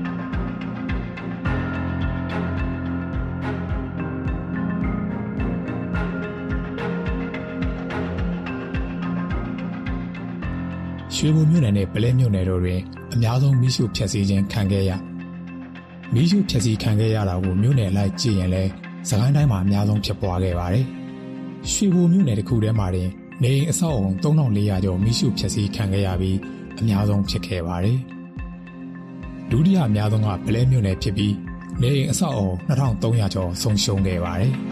ရွှေဘိုမြို့နယ်နဲ့ပလဲမြို့နယ်တို့တွင်အများဆုံးမိရှုဖျက်ဆီးခြင်းခံခဲ့ရမိရှုဖျက်ဆီးခံခဲ့ရတာကိုမြို့နယ်လိုက်ကြည့်ရင်လည်းစကိုင်းတိုင်းမှာအများဆုံးဖြစ်ပွားခဲ့ပါတယ်။ရွှေဘိုမြို့နယ်တစ်ခုထဲမှာတင်နေအိမ်အဆောက်အုံ3400ကျော်မိရှုဖျက်ဆီးခံခဲ့ရပြီးအများဆုံးဖြစ်ခဲ့ပါတယ်။ဒုတိယအများဆုံးကပလဲမြို့နယ်ဖြစ်ပြီးနေအိမ်အဆောက်အုံ2300ကျော်ဆုံးရှုံးခဲ့ပါတယ်။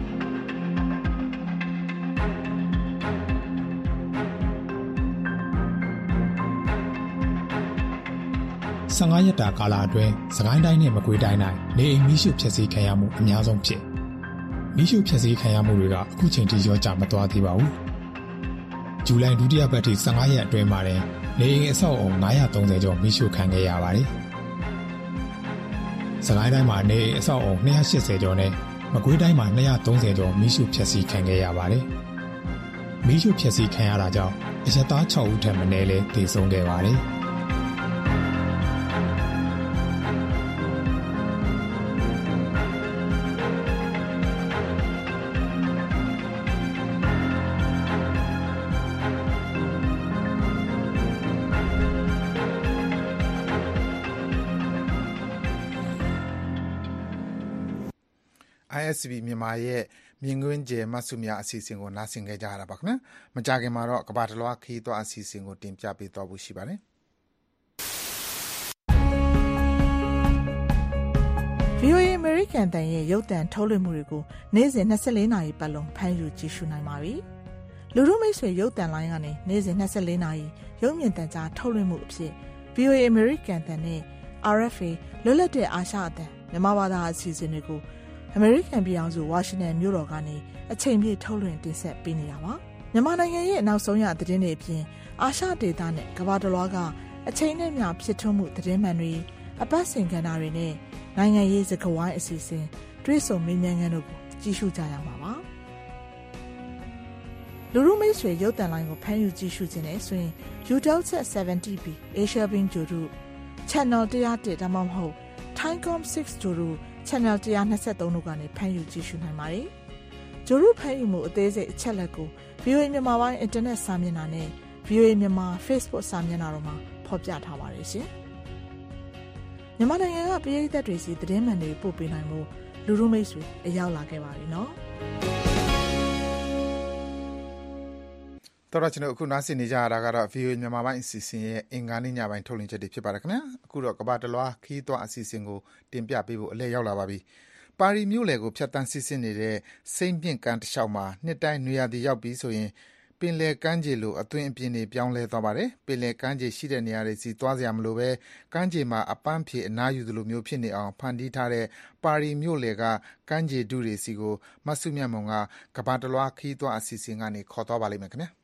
15ရက်တာကာလအတွင်းစကိုင်းတိုင်းနဲ့မကွေးတိုင်း၌နေအိမ်မိရှုဖျက်ဆီးခံရမှုအများဆုံးဖြစ်မိရှုဖျက်ဆီးခံရမှုတွေကအခုချိန်ထိရောကြမသွားသေးပါဘူး။ဇူလိုင်ဒုတိယပတ်ထိ15ရက်အတွင်းမှာတင်နေအိမ်အဆောက်အုံ930ကျော်မိရှုခံခဲ့ရပါတယ်။စကိုင်းတိုင်းမှာနေအိမ်အဆောက်အုံ280ကျော်နဲ့မကွေးတိုင်းမှာ230ကျော်မိရှုဖျက်ဆီးခံခဲ့ရပါတယ်။မိရှုဖျက်ဆီးခံရတာကြောင့်အရက်သား6ဦးထက်မနည်းလည်းသေဆုံးခဲ့ပါတယ်။ ISP မြန်မာရဲ့မြင်ကွင်းကျယ်မှတ်စုများအစီအစဉ်ကိုနားဆင်ခဲ့ကြရတာပါခင်ဗျာမကြခင်မှာတော့ကဘာတလွားခီးသွားအစီအစဉ်ကိုတင်ပြပေးသွားဖို့ရှိပါတယ် VOA American တန်ရဲ့ရုပ်သံထုတ်လွှင့်မှုတွေကိုနေ့စဉ်24နာရီပတ်လုံးဖမ်းယူကြည့်ရှုနိုင်ပါပြီလူတို့မိတ်ဆွေရုပ်သံလိုင်းကနေနေ့စဉ်24နာရီရုပ်မြင်သံကြားထုတ်လွှင့်မှုအဖြစ် VOA American တန်နဲ့ RFA လွတ်လပ်တဲ့အာရှအသံမြန်မာဘာသာအစီအစဉ်တွေကိုအမေရိကန်ပြည်ထောင်စုဝါရှင်တန်မြို့တော်ကနေအချိန်ပြည့်ထုတ်လွှင့်တင်ဆက်ပေးနေတာပါမြန်မာနိုင်ငံရဲ့နောက်ဆုံးရသတင်းတွေအပြင်အာရှဒေသနဲ့ကမ္ဘာတစ်လွှားကအချိန်နဲ့မျှဖြစ်ထွန်းမှုသတင်းမှန်တွေအပတ်စဉ်ကဏ္ဍတွေနဲ့နိုင်ငံရေးစကားဝိုင်းအစီအစဉ်တွေးဆုံမေးမြန်းခန်းတို့ကိုကြည့်ရှုကြရမှာပါလူလူမိတ်ဆွေရုပ်သံလိုင်းကိုဖမ်းယူကြည့်ရှုခြင်းနဲ့ဆိုရင် Utelsat 70B Asia Beam ကြိုတူ Channel 101ဒါမှမဟုတ် Thaicom 6ကြိုတူ Channel 123တို့ကနေဖမ်းယူကြည့်ရှုနိုင်ပါတယ်ကြိုတူဖမ်းယူမှုအသေးစိတ်အချက်လက်ကို VOA မြန်မာပိုင်း Internet စာမျက်နှာနဲ့ VOA မြန်မာ Facebook စာမျက်နှာတို့မှာဖော်ပြထားပါတယ်ရှင်မြန်မာနိုင်ငံကပြည်သက်တွေစီသတင်းမှန်တွေပို့ပေးနိုင်မှုလူလူမိတ်ဆွေအရောက်လာခဲ့ပါပြီနော်တော်တော်ကျွန်တော်အခုနားဆင်နေကြရတာကတော့ VOA မြန်မာပိုင်းအစီအစဉ်ရဲ့အင်္ဂါနေ့ညပိုင်းထုတ်လွှင့်ချက်တွေဖြစ်ပါတယ်ခင်ဗျာအခုတော့ကမ္ဘာတလွှားခီးသွွားအစီအစဉ်ကိုတင်ပြပေးဖို့အလဲရောက်လာပါပြီပါရီမြို့လယ်ကိုဖြတ်တန်းစီးဆင်းနေတဲ့စိမ့်မြင့်ကမ်းတစ်လျှောက်မှာနှစ်တိုင်းနွေရာသီရောက်ပြီးဆိုရင်ပင်လယ်ကမ်းခြေလိုအသွင်အပြင်တွေပြောင်းလဲသွားပါတယ်ပင်လယ်ကမ်းခြေရှိတဲ့နေရာတွေစီသွားစရာမလိုပဲကမ်းခြေမှာအပန်းဖြေအနားယူသလိုမျိုးဖြစ်နေအောင်ဖန်တီးထားတဲ့ပါရီမြို့လယ်ကကမ်းခြေတုတွေစီကိုမဆုမြတ်မုံကကမ္ဘာတလွှားခီးသွွားအစီအစဉ်ကနေခေါ်သွားပါလိမ့်မယ်ခင်ဗျာ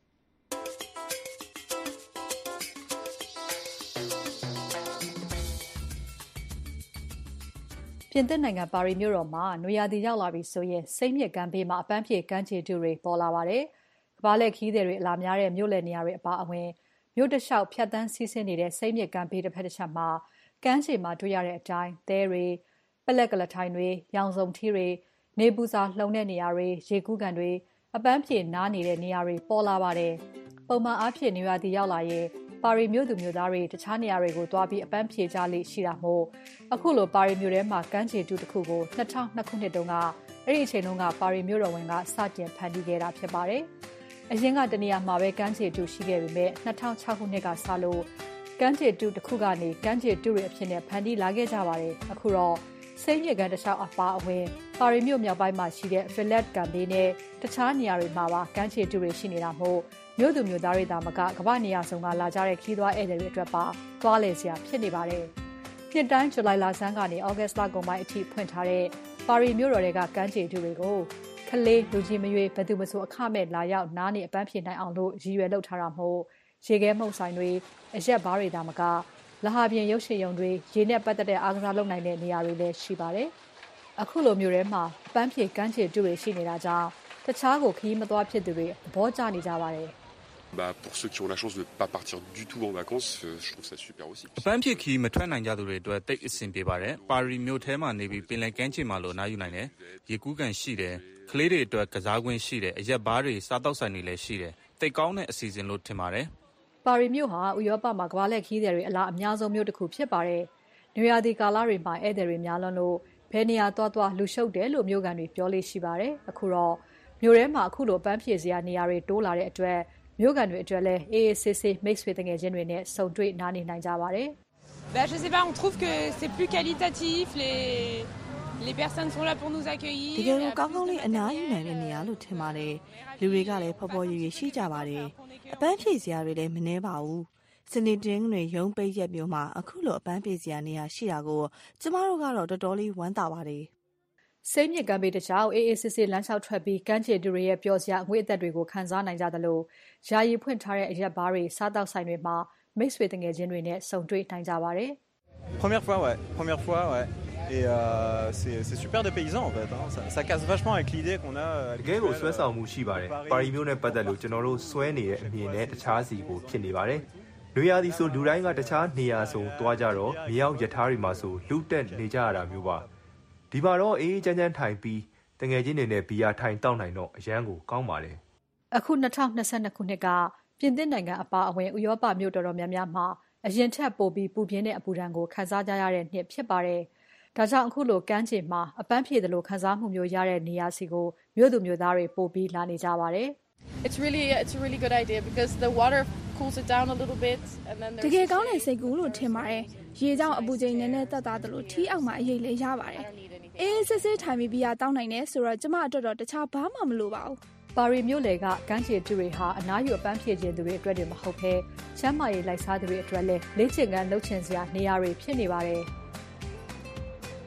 ပြင်သစ်နိုင်ငံပါရီမြို့တော်မှာနွေရာသီရောက်လာပြီဆိုရင်စိမ့်မြစ်ကမ်းဘေးမှာအပန်းဖြေကမ်းခြေတုတွေပေါ်လာပါတယ်။ကမ္ဘာလှည့်ခရီးသည်တွေအလာများတဲ့မြို့လယ်နေရာတွေအပါအဝင်မြို့တစ်လျှောက်ဖြတ်သန်းစီးဆင်းနေတဲ့စိမ့်မြစ်ကမ်းဘေးတစ်ဖက်တစ်ချက်မှာကမ်းခြေမှာတွေ့ရတဲ့အတိုင်းသဲတွေပလက်ကလထိုင်တွေရောင်စုံထီးတွေနေပူစာလှုံတဲ့နေရာတွေရေကူးကန်တွေအပန်းဖြေနားနေတဲ့နေရာတွေပေါ်လာပါတယ်။ပုံမှန်အားဖြင့်နွေရာသီရောက်လာရင်ပါရီမြို့သူမြို့သားတွေတခြားနေရာတွေကိုသွားပြီးအပန်းဖြေကြလေရှိတာမို့အခုလိုပါရီမြို့ထဲမှာကမ်းခြေတုတစ်ခုကို2002ခုနှစ်တုန်းကအဲ့ဒီအချိန်တုန်းကပါရီမြို့တော်ဝန်ကစတင်ဖန်တီးခဲ့တာဖြစ်ပါတယ်။အရင်ကတနေရာမှာပဲကမ်းခြေတုရှိခဲ့ပေမဲ့2006ခုနှစ်ကစလို့ကမ်းခြေတုတစ်ခုကနေကမ်းခြေတုတွေအဖြစ်နဲ့ဖန်တီးလာခဲ့ကြပါတယ်။အခုတော့စိမ့်မြစ်ကမ်းတစ်လျှောက်အပါအဝင်ပါရီမြို့မြောက်ပိုင်းမှာရှိတဲ့ Villette ကမ်းဘေးနဲ့တခြားနေရာတွေမှာပါကမ်းခြေတုတွေရှိနေတာမို့မြို့သူမြို့သားတွေသာမကကမ္ဘာနေရာစုံကလာကြတဲ့ခီးသွွားဧည့်သည်တွေအတွက်ပါသွားလည်စရာဖြစ်နေပါတယ်။နှစ်တိုင်းဇူလိုင်လဆန်းကနေဩဂတ်စ်လကုန်ပိုင်းအထိဖွင့်ထားတဲ့ပါရီမြို့တော်တွေကကမ်းခြေတုတွေကိုခလေးလူကြီးမရွေးဘယ်သူမှအခမဲ့လာရောက်နားနေအပန်းဖြေနိုင်အောင်လို့ရည်ရွယ်လုပ်ထားတာမို့ရေခဲမှုန့်ဆိုင်တွေအရက်ဘားတွေသာမကလဟာပြင်ရုပ်ရှင်ရုံတွေရေနဲ့ပတ်သက်တဲ့အားကစားလုပ်နိုင်တဲ့နေရာတွေလည်းရှိပါတယ်။အခုလိုမျိုးထဲမှာအပန်းဖြေကမ်းခြေတုတွေရှိနေတာကြောင့်တခြားကိုခရီးမသွားဖြစ်သူတွေသဘောကျနေကြပါတယ်။ pour ceux qui ont la chance de ne pas partir du tout en vacances, je trouve ça super aussi. အပန်းဖြေခီးမထွက်နိုင်ကြသူတွေအတွက်တိတ်အဆင်ပြေပါတယ်။ပါရီမြို့ထဲမှာနေပြီးပင်လယ်ကမ်းခြေမှာလိုနားယူနိုင်တယ်။ရေကူးကန်ရှိတယ်။ကလေးတွေအတွက်ကစားကွင်းရှိတယ်။အရက်ဘားတွေစားတောက်ဆိုင်တွေလည်းရှိတယ်။တိတ်ကောင်းတဲ့အစီအစဉ်လို့ထင်ပါတယ်။ပါရီမြို့ဟာဥရောပမှာကမ္ဘာလှည့်ခရီးသည်တွေအလားအများဆုံးမြို့တစ်ခုဖြစ်ပါတယ်။နွေရာသီကာလတွေမှာဧည့်သည်တွေများလွန်းလို့ဘယ်နေရာသွားလူရှုပ်တယ်လို့မြို့ကန်တွေပြောလို့ရှိပါတယ်။အခုတော့မြို့ထဲမှာအခုလိုပန်းဖြေစရာနေရာတွေတိုးလာတဲ့အတွက်မြို့ကန်တွေအတွက်လည်းအေးအေးဆေးဆေးမိတ်ဆွေတငယ်ချင်းတွေနဲ့ဆုံတွေ့နားနေနိုင်ကြပါတယ်။ je sais pas, on trouve que c'est plus qualitatif, les personnes sont là pour nous accueillir. ဒီလိုကောင်းကောင်းလေးအနားယူနိုင်တဲ့နေရာလို့ထင်ပါတယ်။လူတွေကလည်းဖော်ဖော်ရွယ်ရွယ်ရှိကြပါတယ်။အပန်းဖြေစရာတွေလည်းမနှဲပါဘူး။စနေတင်းတွေရုံးပိတ်ရက်မျိုးမှာအခုလိုအပန်းဖြေစရာနေရာရှိတာကိုကျမတို့ကတော့တော်တော်လေးဝမ်းသာပါတယ်။စိမ့်မြစ်ကမ်းဘေးတစ်လျှောက်အေးအေးဆေးဆေးလမ်းလျှောက်ထွက်ပြီးကမ်းခြေတူတွေရဲ့ပျော်စရာအငွေ့အသက်တွေကိုခံစားနိုင်ကြသလိုယာယီဖွင့်ထားတဲ့အရက်ဘားတွေစားတောက်ဆိုင်တွေမှာမိတ်ဆွေတငယ်ချင်းတွေနဲ့ဆုံတွေ့နိုင်ကြပါတယ်။ Première fois, ouais. Et c'est super dépaysant en fait. Ça casse vachement avec l'idée qu'on a. တကယ်ကိုဆွဲဆောင်မှုရှိပါတယ်။ပါရီမြို့နဲ့ပတ်သက်လို့ကျွန်တော်တို့ဆွဲနေတဲ့အမြင်နဲ့တခြားစီကိုဖြစ်နေပါတယ်။နွေရာသီဆိုလူတိုင်းကတခြားနေရာဆိုသွားကြတော့မြေအောက်ရထားတွေမှာဆိုလူတက်နေကြရတာမျိုးပါ။ဒီမှာတော့အေးချမ်းချမ်းထိုင်ပြီးတငယ်ချင်းတွေနဲ့ဘီယာထိုင်တောက်နိုင်တော့အရန်ကိုကောင်းပါတယ်။အခု2022ခုနှစ်ကပြင်သစ်နိုင်ငံအပါအဝင်ဥရောပမြို့တော်များများမှာအရင်ထက်ပိုပြီးပူပြင်းတဲ့အပူဒဏ်ကိုခံစားကြရတဲ့နှစ်ဖြစ်ပါတယ်။ဒါကြောင့်အခုလိုကမ်းခြေမှာအပန်းဖြေသလိုခံစားမှုမျိုးရတဲ့နေရာစီကိုမြို့သူမြို့သားတွေပို့ပြီးလာနေကြပါတယ်။ It's a really good idea because the water cools it down a little bit and then there's တကယ်ကောင်းတဲ့စိတ်ကူးလို့ထင်ပါတယ်။ရေကြောင့်အပူချိန်နည်းနည်းတက်သွားသလိုထီးအောက်မှာအရေးလေးရပါတယ်။အေးစစ်စစ်ထိုင်ပြီးဘီယာတောင်းနိုင်တယ်ဆိုတော့ကျမအတွက်တော့တခြားဘာမှမလိုပါဘူး။ပါရီမြို့လေကကမ်းခြေတူတွေဟာအနားယူအပန်းဖြေခြင်းသူတွေအတွက်တွေမဟုတ်ဘဲချမ်းမာရေးလိုက်စားသူတွေအတွက်လည်းလေ့ကျင့်ခန်းလုပ်ချင်စရာနေရာတွေဖြစ်နေပါတယ်။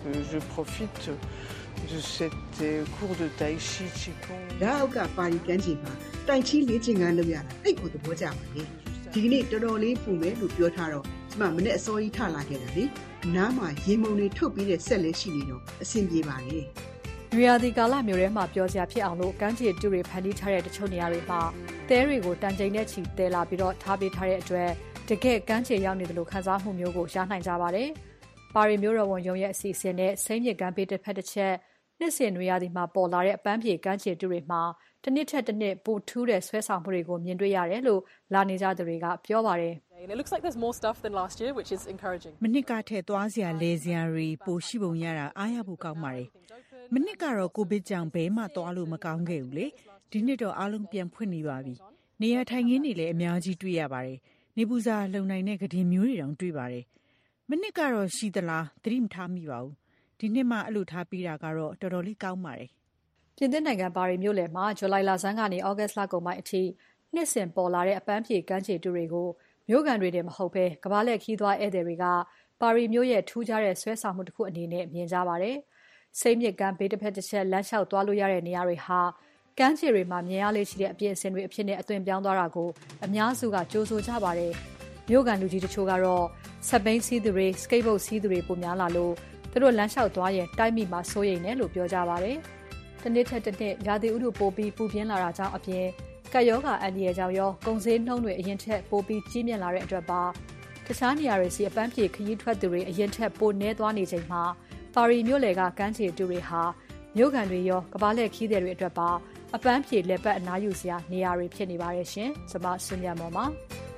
je profite de cette cours de tai chi qigong ဒါအောက်ကပါရီကန်းချီမှာတိုင်ချီလေ့ကျင့်ခန်းလုပ်ရတာအိတ်ကိုသဘောကျပါလေဒီကနေ့တော်တော်လေးပူမယ်လို့ပြောထားတော့ကျမမနေ့အစောကြီးထလာခဲ့တာလေနားမှာရေမုံတွေထုတ်ပြီးတဲ့ဆက်လေးရှိနေတော့အဆင်ပြေပါလေနွေရာသီကာလမျိုးထဲမှာပြောစရာဖြစ်အောင်လို့ကမ်းခြေတူတွေဖန်တီးထားတဲ့တချို့နေရာတွေမှာသဲတွေကိုတန်ချိန်နဲ့ချီတဲလာပြီးတော့ထားပေးထားတဲ့အတွက်တကယ်ကမ်းခြေရောက်နေတယ်လို့ခန်းစားမှုမျိုးကိုရနိုင်ကြပါတယ်။ပါရီမျိုးတော်ဝန်ရုံးရဲ့အစီအစဉ်နဲ့စိမ့်မြစ်ကမ်းပေးတစ်ဖက်တစ်ချက်နှစ်စဉ်နွေရာသီမှာပေါ်လာတဲ့အပန်းဖြေကမ်းခြေတူတွေမှာတစ်နှစ်ထက်တစ်နှစ်ပိုထူးတဲ့ဆွဲဆောင်မှုတွေကိုမြင်တွေ့ရတယ်လို့လာနေကြသူတွေကပြောပါတယ် It looks like there's more stuff than last year, which is encouraging. မနှစ်ကထက်သွားစရာလဲစရာတွေပိုရှိပုံရတာအားရဖို့ကောင်းပါတယ်။မနှစ်ကတော့ကိုဗစ်ကြောင့်ဘဲမှသွားလို့မကောင်းခဲ့ဘူးလေ။ဒီနှစ်တော့အားလုံးပြန်ဖွင့်နေပါပြီ။နေရာထိုင်ခင်းတွေလည်းအများကြီးတွေ့ရပါတယ်။နေပူစာလုံနိုင်တဲ့ကတိမျိုးတွေတောင်တွေ့ပါတယ်။မနှစ်ကတော့ရှိသလားသတိမထားမိပါဘူး။ဒီနှစ်မှအဲ့လိုထားပြီးတာကတော့တော်တော်လေးကောင်းပါတယ်။ပြင်သစ်နိုင်ငံပါရီမြို့လယ်မှာဇူလိုင်လဆန်းကနေဩဂတ်လကုန်ပိုင်းအထိနှစ်စဉ်ပေါ်လာတဲ့အပန်းဖြေကမ်းခြေတူတွေကိုမြို့ကန်တွေတည်းမဟုတ်ဘဲကမ္ဘာလှည့်ခီးသွားဧည့်သည်တွေကပါရီမြို့ရဲ့ထူးခြားတဲ့ဆွဲဆောင်မှုတစ်ခုအနေနဲ့မြင်ကြပါတယ်။စိမ့်မြစ်ကမ်းဘေးတစ်ဖက်တစ်ချက်လမ်းလျှောက်သွားလို့ရတဲ့နေရာတွေဟာကမ်းခြေတွေမှာမြင်ရလေရှိတဲ့အပြင်အစင်တွေအဖြစ်နဲ့အသွင်ပြောင်းသွားတာကိုအများစုကကြိုးဆိုကြပါတယ်။မြို့ကန်လူကြီးတချို့ကတော့ဆက်ဘိန်းစီးသူတွေစကိတ်ဘုတ်စီးသူတွေပုံများလာလို့သူတို့လမ်းလျှောက်သွားရင်တိုက်မိမှာစိုးရိမ်တယ်လို့ပြောကြပါတယ်။တစ်နှစ်ထက်တစ်နှစ်ရာသီဥတုပိုပြီးပူပြင်းလာတာကြောင့်အပြင်ကပ်ရောဂါအန္တရာယ်ကြောင့်ရောကုန်စည်နှုန်းတွေအရင်ထက်ပိုပြီးကြီးမြင့်လာတဲ့အတွက်ပါတခြားနေရာတွေစီအပန်းဖြေခရီးထွက်သူတွေအရင်ထက်ပိုနှဲသွားနေချိန်မှာပါရီမြို့လယ်ကကမ်းခြေတူတွေဟာမြို့ကန်တွေရောကမ္ဘာလှည့်ခီးသည်တွေအတွက်ပါအပန်းဖြေလက်ပတ်အနားယူစရာနေရာတွေဖြစ်နေပါတယ်ရှင်။ကျွန်မဆွေမြတ်မော်ပါ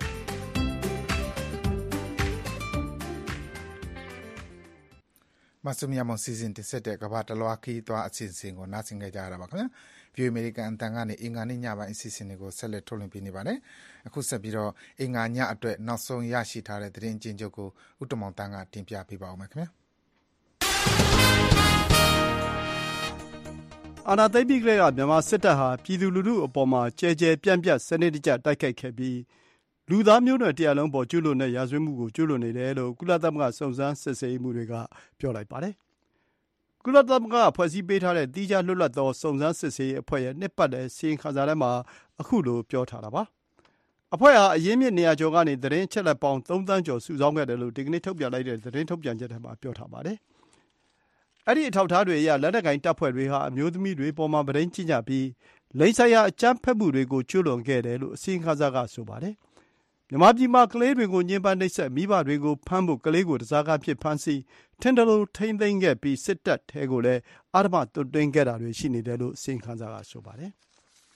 မဆုမြတ်မောင်စီစဉ်တင်ဆက်တဲ့ကမ္ဘာတလွှားခီးသွားအစီအစဉ်ကိုနားဆင်ကြကြရတာပါခင်ဗျာ။ View American အတန်ကနေအင်္ဂါနေ့ညပိုင်းအစီအစဉ်တွေကိုဆက်လက်ထုတ်လွှင့်ပေးနေပါတယ်။အခုဆက်ပြီးတော့အင်္ဂါညအတွက်နောက်ဆုံးရရှိထားတဲ့သတင်းကျဉ်းချုပ်ကိုဦးတမောင်တန်းကတင်ပြပေးပါဦးမယ်ခင်ဗျာ။အာဏာသိမ်းပြီးကတည်းကမြန်မာစစ်တပ်ဟာပြည်သူလူထုအပေါ်မှာကြဲကြဲပြန့်ပြန့်စနစ်တကျတိုက်ခိုက်ခဲ့ပြီးလူသားမျိုးနွယ်တရားလုံးပေါ်ကျူးလွန်တဲ့ရာဇဝတ်မှုကိုကျူးလွန်နေတယ်လို့ကုလသမဂ္ဂစုံစမ်းစစ်ဆေးမှုတွေကပြောလိုက်ပါတယ်။ကုလသမဂ္ဂဖွဲ့စည်းပေးထားတဲ့တည်ခြားလွတ်လပ်သောစုံစမ်းစစ်ဆေးရေးအဖွဲ့ရဲ့နှစ်ပတ်လည်စီရင်ခံစာထဲမှာအခုလိုပြောထားတာပါ။အဖွဲ့ဟာအရင်းမြစ်နေရာကျော်ကနေသတင်းချက်လက်ပေါင်း3 သန်းကျော်စုဆောင်းခဲ့တယ်လို့ဒီကနေ့ထုတ်ပြန်လိုက်တဲ့သတင်းထုတ်ပြန်ချက်ထဲမှာပြောထားပါတယ်။အဲ့ဒီအထောက်အထားတွေအရလက်နက်ကိုင်တပ်ဖွဲ့တွေဟာအမျိုးသမီးတွေပေါ်မှာဗရင်ကျင့်ကြပြီးလိင်ဆိုင်ရာအကြမ်းဖက်မှုတွေကိုကျူးလွန်ခဲ့တယ်လို့အစီရင်ခံစာကဆိုပါတယ်။မြန်မာပြည်မှာကလေးတွေကိုညှဉ်းပန်းနှိပ်စက်မိဘတွေကိုဖမ်းဖို့ကလေးကိုတစားကားဖြစ်ဖမ်းဆီးထင်တလို့ထိမ့်သိမ်းခဲ့ပြီးစစ်တပ်ထဲကိုလည်းအာဓမသွတ်သွင်းခဲ့တာတွေရှိနေတယ်လို့အစီရင်ခံစာကဆိုပါတယ်။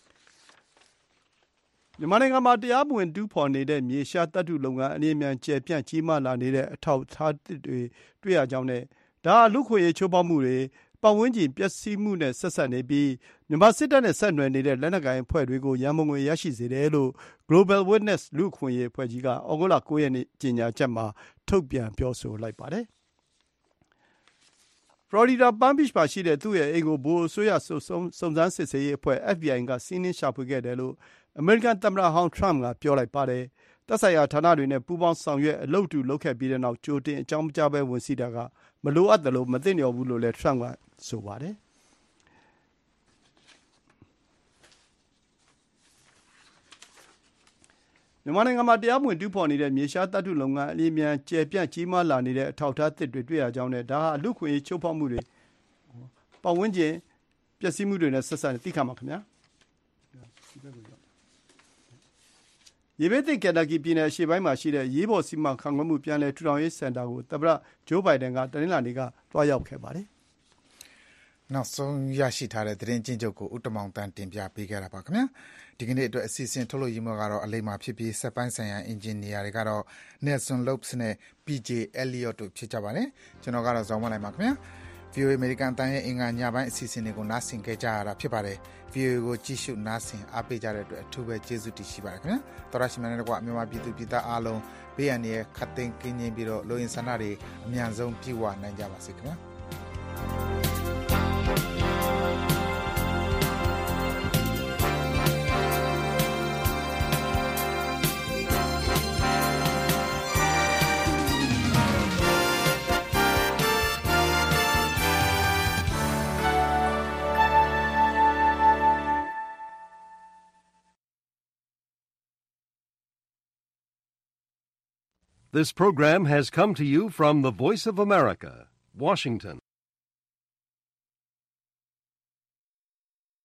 မြန်မာနိုင်ငံမှာတရားမဝင်တူးဖော်နေတဲ့မြေရှားသတ္တုလုပ်ငန်းအလျင်မြန်ကျယ်ပြန့်ကြီးမားလာနေတဲ့အထောက်အထားတွေတွေ့ရကြောင်းနဲ့ဒါဟာလူ့ခွင့်ရေးချိုးဖောက်မှုတွေပတ်ဝန်းကျင်ပျက်စီးမှုနဲ့ဆက်စပ်နေပြီးမြန်မာစစ်တပ်နဲ့ဆက်နွယ်နေတဲ့လက်နက်ကိုင်အဖွဲ့တွေကိုရန်ပုံငွေရရှိစေတယ်လို့ Global Witness လူ့အခွင့်အရေးအဖွဲ့ကြီးကဩဂုတ်လ 9 ရက်နေ့ကြေညာချက်မှာထုတ်ပြန်ပြောဆိုလိုက်ပါတယ်။ Florida Palm Beach မှာရှိတဲ့သူ့ရဲ့အိမ်ကိုဗဟိုအစိုးရစုံစမ်းစစ်ဆေးရေးအဖွဲ့ FBI ကစီးနင်းရှာဖွေခဲ့တယ်လို့အမေရိကန်သမ္မတဟောင်း Trump ကပြောလိုက်ပါတယ်။သက်ဆိုင်ရာဌာနတွေနဲ့ပူးပေါင်းဆောင်ရွက်အလုပ်အတူလုပ်ခဲ့ပြီးတဲ့နောက်ကြိုတင်အကြောင်းမကြားဘဲဝင်စီးတာကမလိုအပ်သလိုမသင့်လျော်ဘူးလို့လည်း Trump ကဆိုပါတယ်။မြန်မာနိုင်ငံမှာတရားမဝင်တူးဖော်နေတဲ့မြေရှားသတ္တုလုပ်ငန်းအလျင်မြန်ကျယ်ပြန့်ကြီးမားလာနေတဲ့အထောက်အထားသစ်တွေတွေ့ရကြောင်းနဲ့ဒါဟာလူ့ခွင့်ရေးချိုးဖောက်မှုတွေပတ်ဝန်းကျင်ပျက်စီးမှုတွေနဲ့ဆက်စပ်သိခါမှာခင်ဗျာရေဘေးသင့်ကန်တာကီပြည်နယ်အရှေ့ပိုင်းမှာရှိတဲ့ရေးပေါ်စီမံခန့်ခွဲမှုပြန်လည်ထူထောင်ရေးစင်တာကိုသမ္မတဂျိုးဘိုင်ဒန်ကတနင်္လာနေ့ကတွားရောက်ခဲ့ပါတယ်။နောက်ဆုံးရရှိထားတဲ့သတင်းကျဉ်းချုပ်ကိုဦးတမောင်တန်းတင်ပြပေးခဲ့တာပါခင်ဗျာ။ဒီကနေ့အတွက်အစီအစဉ်ထုတ်လို့ရမှာကတော့အလိမ္မာဖြစ်ပြီးစက်ပိုင်းဆိုင်ရာအင်ဂျင်နီယာတွေကတော့ Nelson Lopes နဲ့ PJ Elliott တို့ဖြစ်ကြပါတယ်။ကျွန်တော်ကတော့ဇော်မလိုက်ပါခင်ဗျာ။ VOA American အတန်းရဲ့အင်္ဂါညပိုင်းအစီအစဉ်တွေကိုနားဆင်ကြရတာဖြစ်ပါတယ်။ VOA ကိုကြည့်ရှုနားဆင်အားပေးကြတဲ့အတွက်အထူးပဲကျေးဇူးတင်ရှိပါတယ်ခင်ဗျာ။သောရရှိမြနဲ့တကွမြန်မာပြည်သူပြည်သားအားလုံးဘေးအန္တရာယ်ခတ်သိမ်းကင်းကျင်းပြီးတော့လူရင်းဆန္ဒတွေအမြန်ဆုံးပြည့်ဝနိုင်ကြပါစေခင်ဗျာ။ This program has come to you from the Voice of America, Washington.